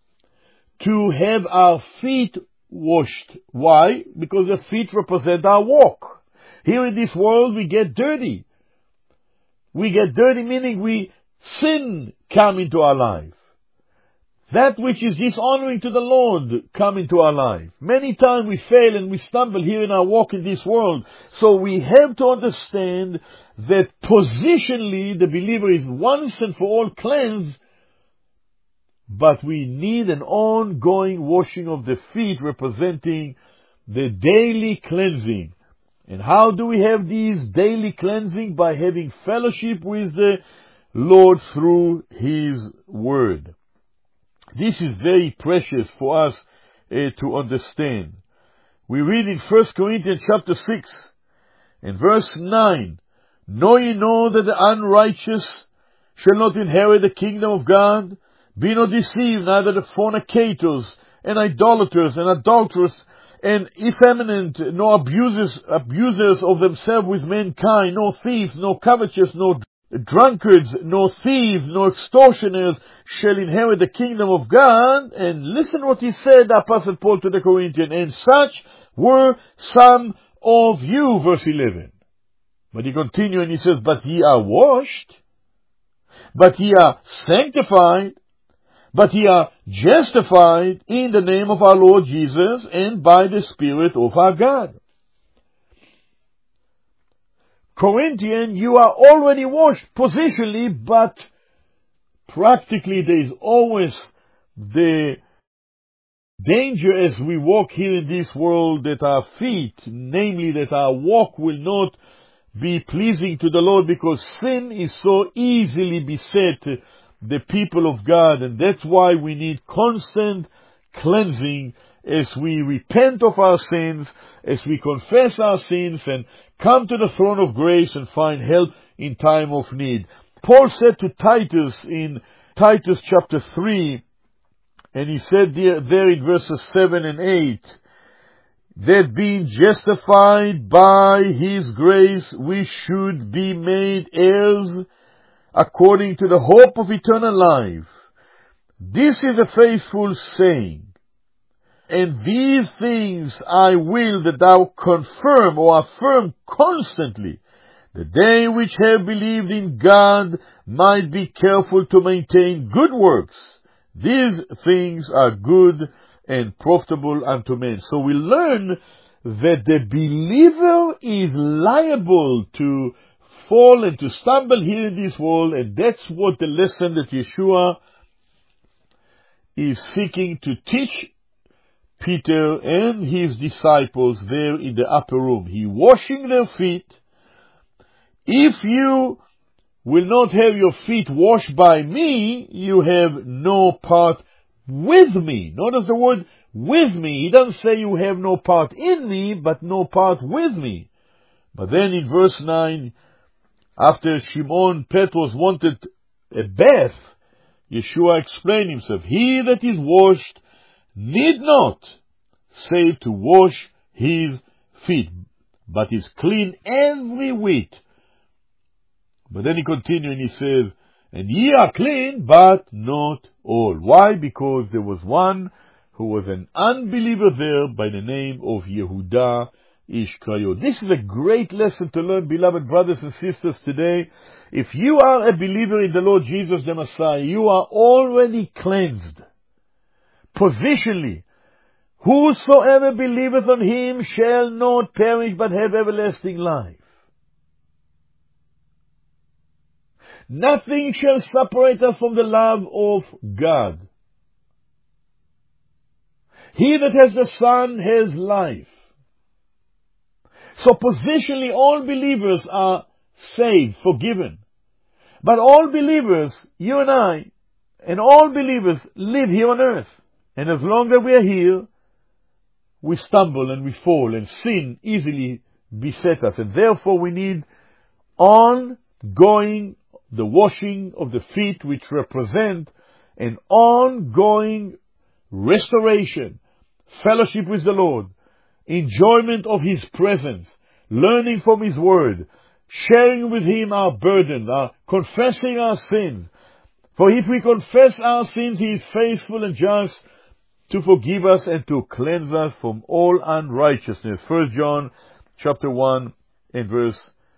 to have our feet washed. Why? Because the feet represent our walk. Here in this world we get dirty. We get dirty meaning sin come into our life. That which is dishonoring to the Lord come into our life. Many times we fail and we stumble here in our walk in this world. So we have to understand that positionally the believer is once and for all cleansed, but we need an ongoing washing of the feet representing the daily cleansing. And how do we have these daily cleansing? By having fellowship with the Lord through His Word. This is very precious for us to understand. We read in 1 Corinthians chapter 6 and verse 9, Know ye not that the unrighteous shall not inherit the kingdom of God? Be not deceived, neither the fornicators and idolaters and adulterers and effeminate, nor abusers of themselves with mankind, nor thieves, nor covetous, nor drunkards, nor thieves, nor extortioners shall inherit the kingdom of God. And listen what he said, the Apostle Paul to the Corinthians, and such were some of you, verse 11. But he continues and he says, but ye are washed, but ye are sanctified, but ye are justified in the name of our Lord Jesus and by the Spirit of our God. Corinthian, you are already washed positionally, but practically there is always the danger as we walk here in this world that our feet, namely that our walk will not be pleasing to the Lord, because sin is so easily beset the people of God, and that's why we need constant cleansing as we repent of our sins, as we confess our sins and come to the throne of grace and find help in time of need. Paul said to Titus in Titus chapter 3, and he said there in verses 7 and 8, that being justified by His grace, we should be made heirs according to the hope of eternal life. This is a faithful saying. And these things I will that thou confirm or affirm constantly, that they which have believed in God might be careful to maintain good works. These things are good and profitable unto men. So we learn that the believer is liable to fall and to stumble here in this world, and that's what the lesson that Yeshua is seeking to teach Peter and his disciples there in the upper room. He washing their feet. If you will not have your feet washed by me, you have no part with me. Notice the word with me. He doesn't say you have no part in me, but no part with me. But then in verse 9, after Shimon Petros wanted a bath, Yeshua explained himself. He that is washed need not save to wash his feet, but is clean every whit. But then he continues and he says, and ye are clean, but not all. Why? Because there was one who was an unbeliever there by the name of Yehuda Ishkayot. This is a great lesson to learn, beloved brothers and sisters, today. If you are a believer in the Lord Jesus the Messiah, you are already cleansed. Positionally, whosoever believeth on him shall not perish but have everlasting life. Nothing shall separate us from the love of God. He that has the Son has life. So positionally, all believers are saved, forgiven. But all believers, you and I, and all believers live here on earth. And as long as we are here, we stumble and we fall, and sin easily beset us. And therefore we need ongoing the washing of the feet, which represent an ongoing restoration, fellowship with the Lord, enjoyment of His presence, learning from His Word, sharing with Him our burden, confessing our sins. For if we confess our sins, He is faithful and just to forgive us and to cleanse us from all unrighteousness. 1 John chapter 1 and verse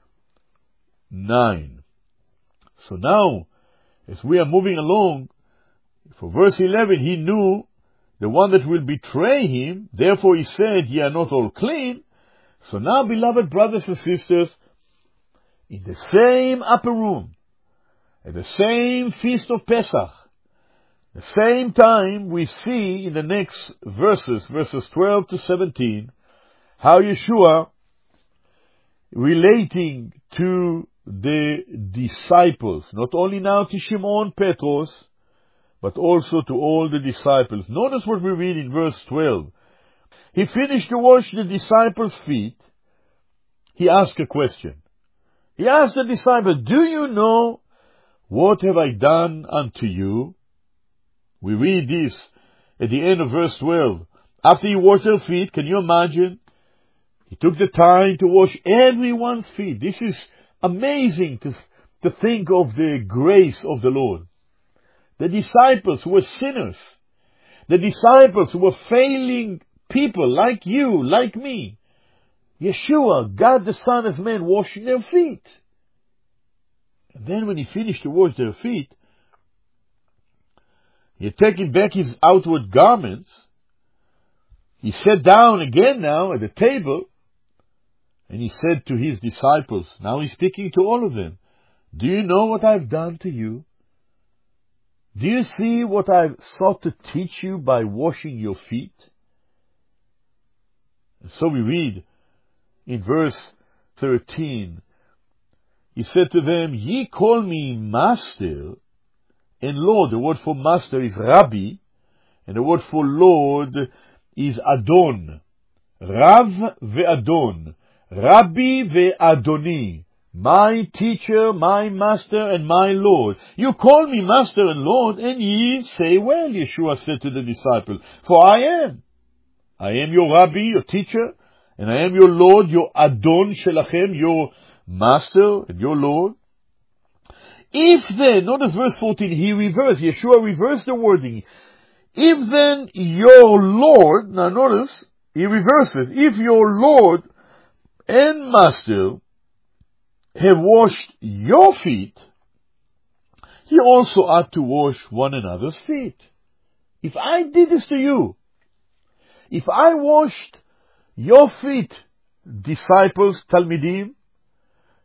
9. So now, as we are moving along, for verse 11, he knew the one that will betray him. Therefore he said, ye are not all clean. So now, beloved brothers and sisters, in the same upper room, at the same feast of Pesach, the same time we see in the next verses 12 to 17, how Yeshua, relating to the disciples, not only now to Shimon Petros, but also to all the disciples. Notice what we read in verse 12. He finished to wash the disciples' feet. He asked a question. He asked the disciples, do you know what have I done unto you? We read this at the end of verse 12. After he washed their feet, can you imagine? He took the time to wash everyone's feet. This is amazing to think of the grace of the Lord. The disciples who were sinners, the disciples who were failing people like you, like me, Yeshua, God the Son as man, washing their feet. And then when he finished to wash their feet, he had taken back his outward garments. He sat down again now at the table, and he said to his disciples, now he's speaking to all of them, do you know what I've done to you? Do you see what I've sought to teach you by washing your feet? And so we read in verse 13, he said to them, ye call me master and Lord. The word for master is Rabbi, and the word for Lord is Adon. Rav ve'Adon. Rabbi ve'Adoni. My teacher, my master, and my Lord. You call me master and Lord, and ye say, well, Yeshua said to the disciples, for I am. I am your Rabbi, your teacher, and I am your Lord, your Adon Shelachem, your master and your Lord. If then, notice verse 14, Yeshua reversed the wording. If then your Lord, now notice, he reverses, if your Lord and master have washed your feet, you also ought to wash one another's feet. If I did this to you, if I washed your feet, disciples, Talmidim,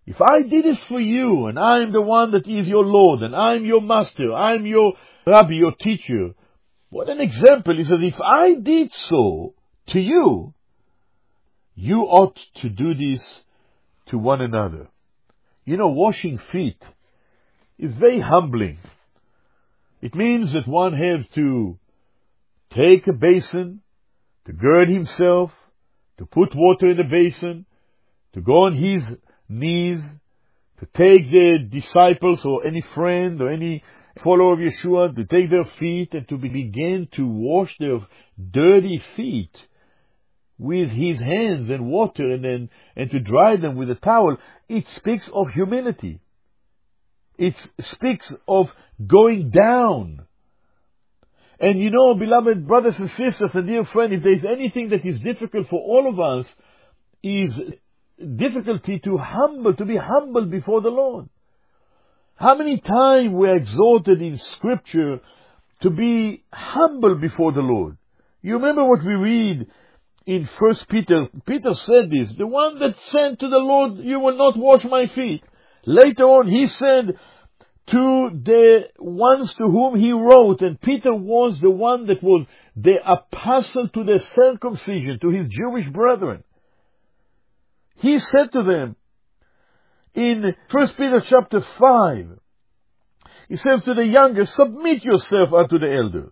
If I did this for you, and I'm the one that is your Lord, and I'm your master, I'm your rabbi, your teacher, what an example. He says, if I did so to you, you ought to do this to one another. You know, washing feet is very humbling. It means that one has to take a basin, to gird himself, to put water in the basin, to go on his knees, to take the disciples or any friend or any follower of Yeshua, to take their feet and to begin to wash their dirty feet with his hands and water and to dry them with a towel. It speaks of humility. It speaks of going down. And you know, beloved brothers and sisters and dear friends, if there is anything that is difficult for all of us, is difficulty to be humble before the Lord. How many times we are exhorted in Scripture to be humble before the Lord? You remember what we read in 1 Peter. Peter said this, the one that said to the Lord, you will not wash my feet. Later on he said to the ones to whom he wrote, and Peter was the one that was the apostle to the circumcision, to his Jewish brethren. He said to them in 1 Peter chapter 5, he says to the younger, submit yourself unto the elders.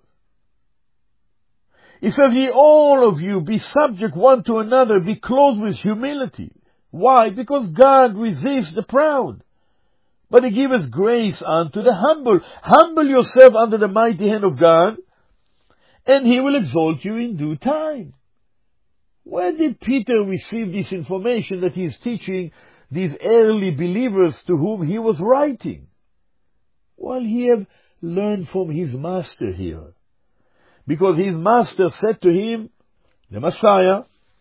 He says, ye all of you be subject one to another, be clothed with humility. Why? Because God resists the proud, but he giveth grace unto the humble. Humble yourself under the mighty hand of God, and he will exalt you in due time. Where did Peter receive this information that he is teaching these early believers to whom he was writing? Well, he had learned from his master here. Because his master said to him, the Messiah,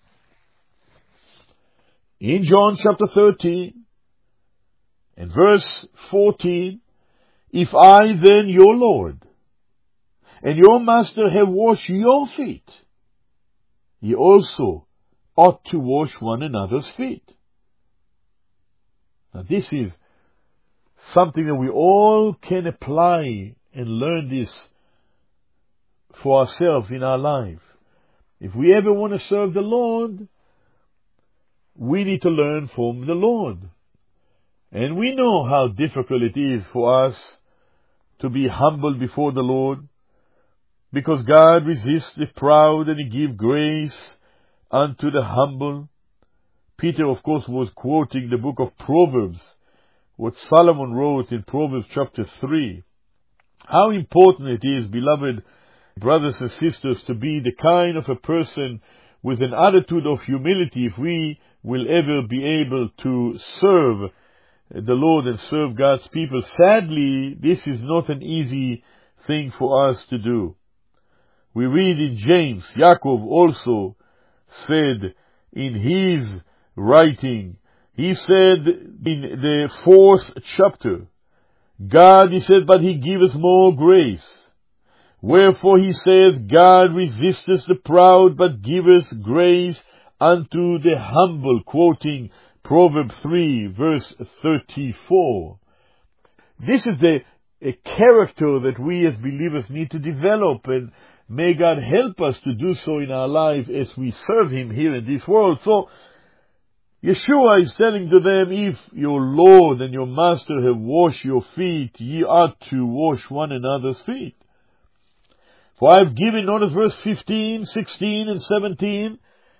in John chapter 13, and verse 14, if I then, your Lord, and your master have washed your feet, ye also ought to wash one another's feet. Now this is something that we all can apply and learn this for ourselves in our life. If we ever want to serve the Lord, we need to learn from the Lord. And we know how difficult it is for us to be humble before the Lord, because God resists the proud and he gives grace unto the humble. Peter, of course, was quoting the book of Proverbs, what Solomon wrote in Proverbs chapter 3. How important it is, beloved brothers and sisters, to be the kind of a person with an attitude of humility if we will ever be able to serve the Lord and serve God's people. Sadly, this is not an easy thing for us to do. We read in James, Yaakov also said in his writing, he said in the 4th chapter, God, he said, but he giveth more grace. Wherefore he saith, God resisteth the proud, but giveth grace unto the humble, quoting Proverbs 3, verse 34. This is a character that we as believers need to develop, and may God help us to do so in our life as we serve him here in this world. So, Yeshua is telling to them, if your Lord and your Master have washed your feet, ye ought to wash one another's feet. For I have given, notice verse 15, 16, and 17,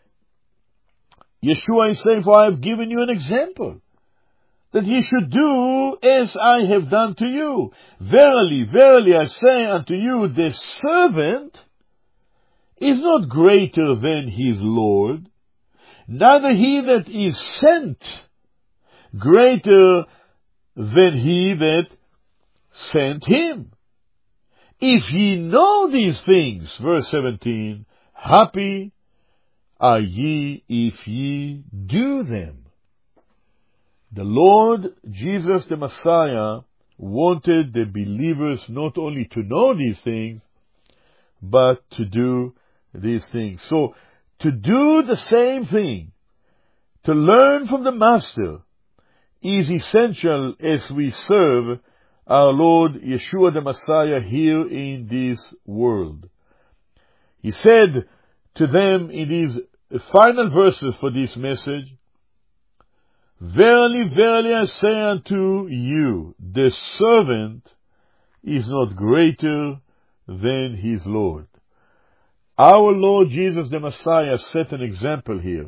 Yeshua is saying, for I have given you an example, that ye should do as I have done to you. Verily, verily, I say unto you, the servant is not greater than his Lord, neither he that is sent greater than he that sent him. If ye know these things, verse 17, happy are ye if ye do them. The Lord Jesus the Messiah wanted the believers not only to know these things, but to do these things. So, to do the same thing, to learn from the Master, is essential as we serve our Lord Yeshua the Messiah here in this world. He said to them in these final verses for this message, "Verily, verily, I say unto you, the servant is not greater than his Lord." Our Lord Jesus the Messiah set an example here.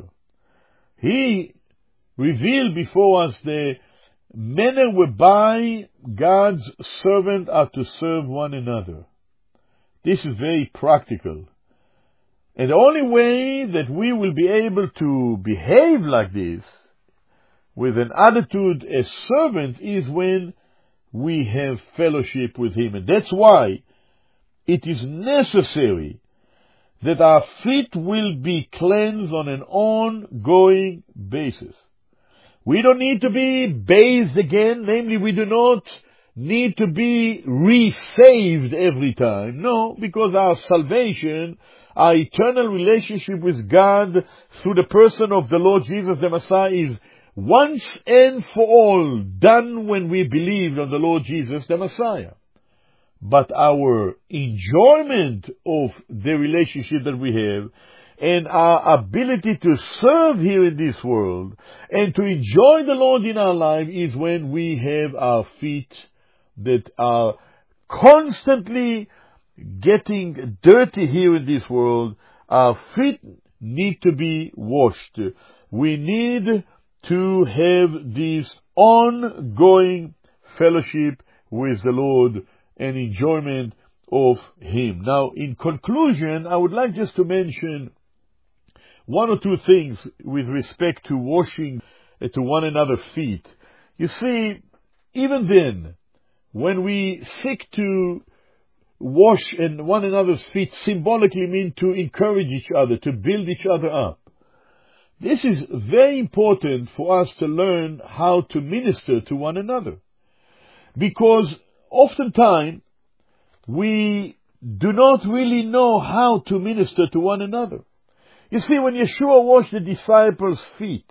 He revealed before us the manner whereby God's servants are to serve one another. This is very practical. And the only way that we will be able to behave like this, with an attitude as servant, is when we have fellowship with Him. And that's why it is necessary that our feet will be cleansed on an ongoing basis. We don't need to be bathed again, namely we do not need to be re-saved every time. No, because our salvation, our eternal relationship with God through the person of the Lord Jesus the Messiah is once and for all done when we believed on the Lord Jesus the Messiah. But our enjoyment of the relationship that we have and our ability to serve here in this world and to enjoy the Lord in our life is when we have our feet that are constantly getting dirty here in this world. Our feet need to be washed. We need to have this ongoing fellowship with the Lord and enjoyment of Him. Now, in conclusion, I would like just to mention one or two things with respect to washing to one another's feet. You see, even then, when we seek to wash in one another's feet, symbolically mean to encourage each other, to build each other up. This is very important for us to learn how to minister to one another. Because oftentimes, we do not really know how to minister to one another. You see, when Yeshua washed the disciples' feet,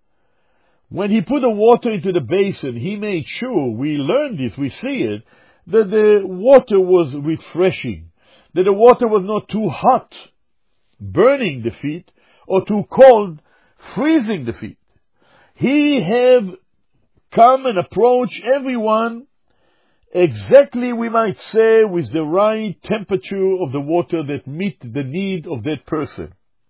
when He put the water into the basin, He made sure, we learned this, we see it, that the water was refreshing, that the water was not too hot, burning the feet, or too cold, freezing the feet. He have come and approached everyone exactly, we might say, with the right temperature of the water that meet the need of that person.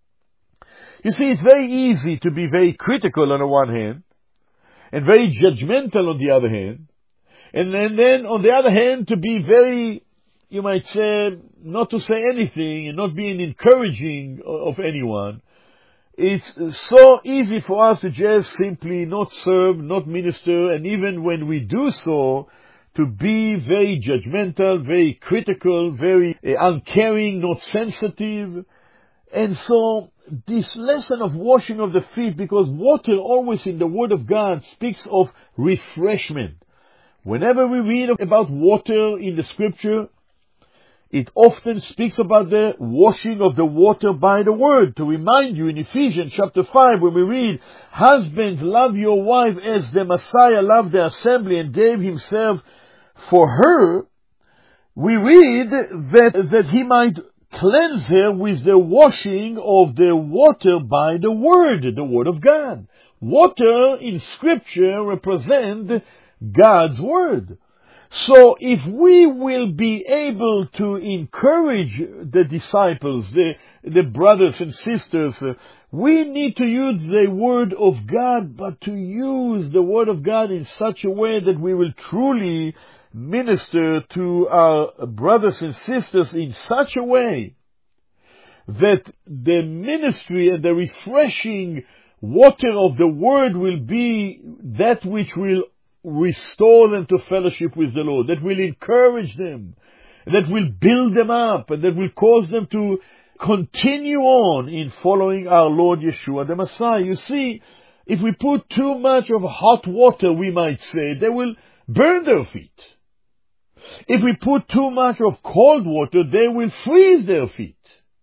You see, it's very easy to be very critical on the one hand, and very judgmental on the other hand, and then on the other hand to be very, you might say, not to say anything and not being encouraging of anyone. It's so easy for us to just simply not serve, not minister, and even when we do so, to be very judgmental, very critical, very uncaring, not sensitive. And so this lesson of washing of the feet, because water always in the Word of God speaks of refreshment. Whenever we read about water in the Scripture, it often speaks about the washing of the water by the Word. To remind you, in Ephesians chapter 5, when we read, "Husbands, love your wife as the Messiah loved the assembly and gave Himself for her," we read that He might cleanse her with the washing of the water by the Word of God. Water in Scripture represents God's Word. So if we will be able to encourage the disciples, the brothers and sisters, we need to use the Word of God, but to use the Word of God in such a way that we will truly minister to our brothers and sisters in such a way that the ministry and the refreshing water of the Word will be that which will restore them to fellowship with the Lord, that will encourage them, that will build them up, and that will cause them to continue on in following our Lord Yeshua the Messiah. You see, if we put too much of hot water, we might say, they will burn their feet. If we put too much of cold water, they will freeze their feet.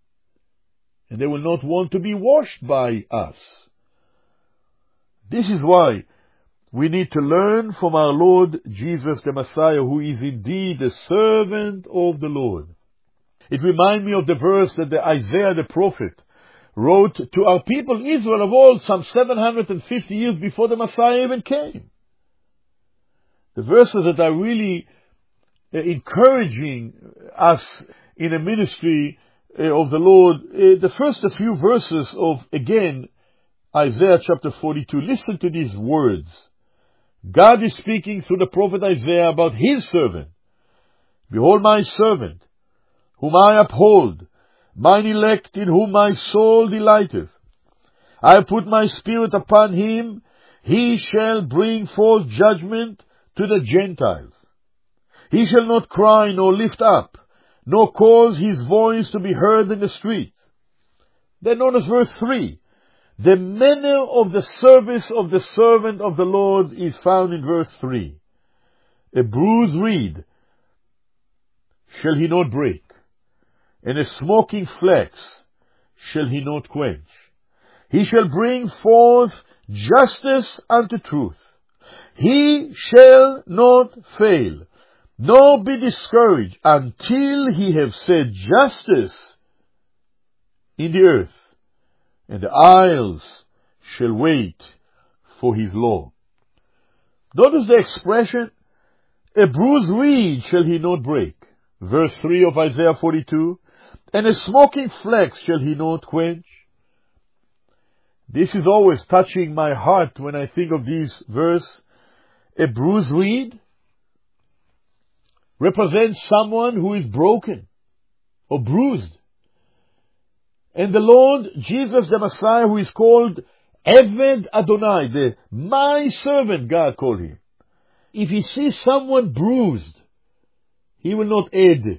And they will not want to be washed by us. This is why We need to learn from our Lord Jesus the Messiah, who is indeed the servant of the Lord. It reminds me of the verse that Isaiah the prophet wrote to our people Israel of old, some 750 years before the Messiah even came. The verses that are really encouraging us in a ministry of the Lord. The first few verses of, again, Isaiah chapter 42. Listen to these words. God is speaking through the prophet Isaiah about his servant. Behold my servant, whom I uphold, mine elect, in whom my soul delighteth. I have put my spirit upon him. He shall bring forth judgment to the Gentiles. He shall not cry nor lift up, nor cause his voice to be heard in the streets. Then notice verse 3. The manner of the service of the servant of the Lord is found in verse 3. A bruised reed shall he not break, and a smoking flax shall he not quench. He shall bring forth justice unto truth. He shall not fail, nor be discouraged, until he have said justice in the earth, and the isles shall wait for his law. Notice the expression, a bruised reed shall he not break. Verse 3 of Isaiah 42, and a smoking flax shall he not quench. This is always touching my heart when I think of this verse. A bruised reed represents someone who is broken or bruised. And the Lord Jesus the Messiah, who is called Eved Adonai, my servant, God called him. If he sees someone bruised, he will not aid,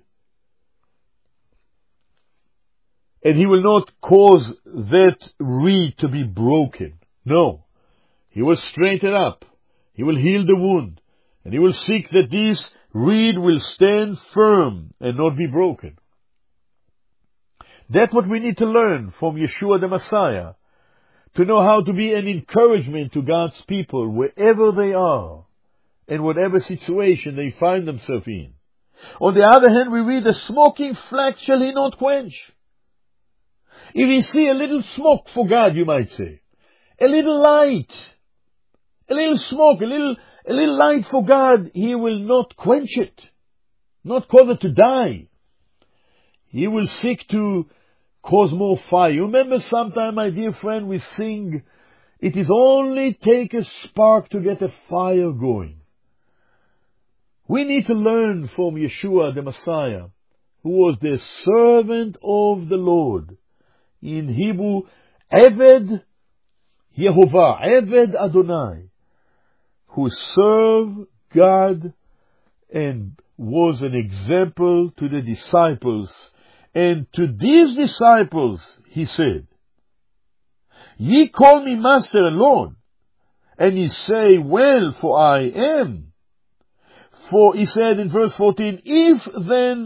and he will not cause that reed to be broken. No, he will straighten up, he will heal the wound, and he will seek that this reed will stand firm and not be broken. That's what we need to learn from Yeshua the Messiah, to know how to be an encouragement to God's people wherever they are and whatever situation they find themselves in. On the other hand, we read, the smoking flax shall he not quench. If you see a little smoke for God, you might say, a little light, a little smoke, a little light for God, he will not quench it, not cause it to die. He will seek to cause more fire. You remember sometime, my dear friend, we sing, it is only take a spark to get a fire going. We need to learn from Yeshua the Messiah, who was the servant of the Lord. In Hebrew, Eved Yehovah, Eved Adonai, who served God and was an example to the disciples. And to these disciples he said, Ye call me Master and Lord, and ye say, Well, for I am. For he said in verse 14, If then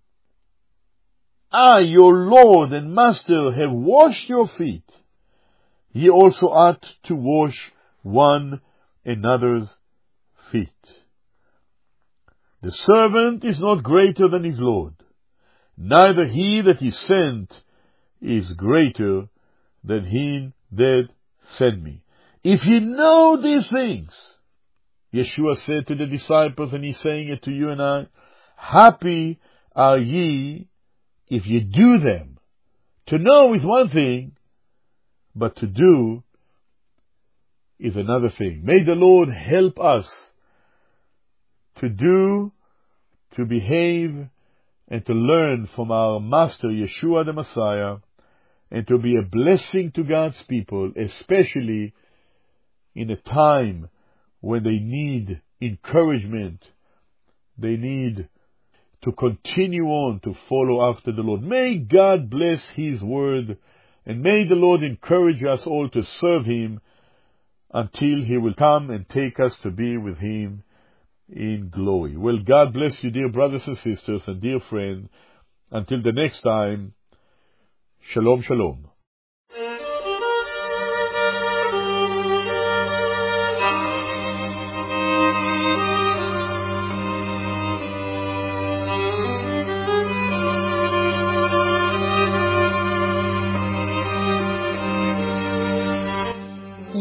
I, your Lord and Master, have washed your feet, ye also ought to wash one another's feet. The servant is not greater than his Lord, neither he that is sent is greater than him that sent me. If ye know these things, Yeshua said to the disciples, and he's saying it to you and I, happy are ye if you do them. To know is one thing, but to do is another thing. May the Lord help us to do, to behave, and to learn from our Master Yeshua the Messiah, and to be a blessing to God's people, especially in a time when they need encouragement, they need to continue on to follow after the Lord. May God bless His word, and may the Lord encourage us all to serve Him until He will come and take us to be with Him in glory. Well, God bless you, dear brothers and sisters and dear friends. Until the next time, Shalom, Shalom.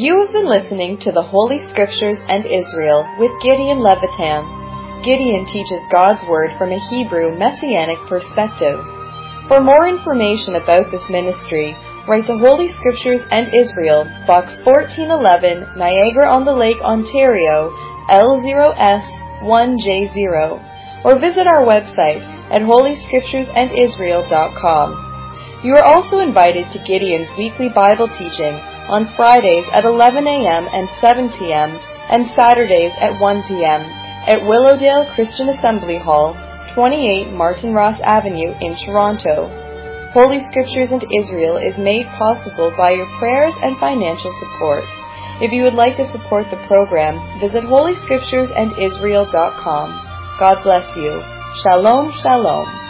You have been listening to the Holy Scriptures and Israel with Gideon Levitan. Gideon teaches God's Word from a Hebrew Messianic perspective. For more information about this ministry, write to Holy Scriptures and Israel, Box 1411, Niagara-on-the-Lake, Ontario, L0S1J0, or visit our website at holyscripturesandisrael.com. You are also invited to Gideon's weekly Bible teaching on Fridays at 11 a.m. and 7 p.m. and Saturdays at 1 p.m. at Willowdale Christian Assembly Hall, 28 Martin Ross Avenue in Toronto. Holy Scriptures and Israel is made possible by your prayers and financial support. If you would like to support the program, visit holyscripturesandisrael.com. God bless you. Shalom, shalom.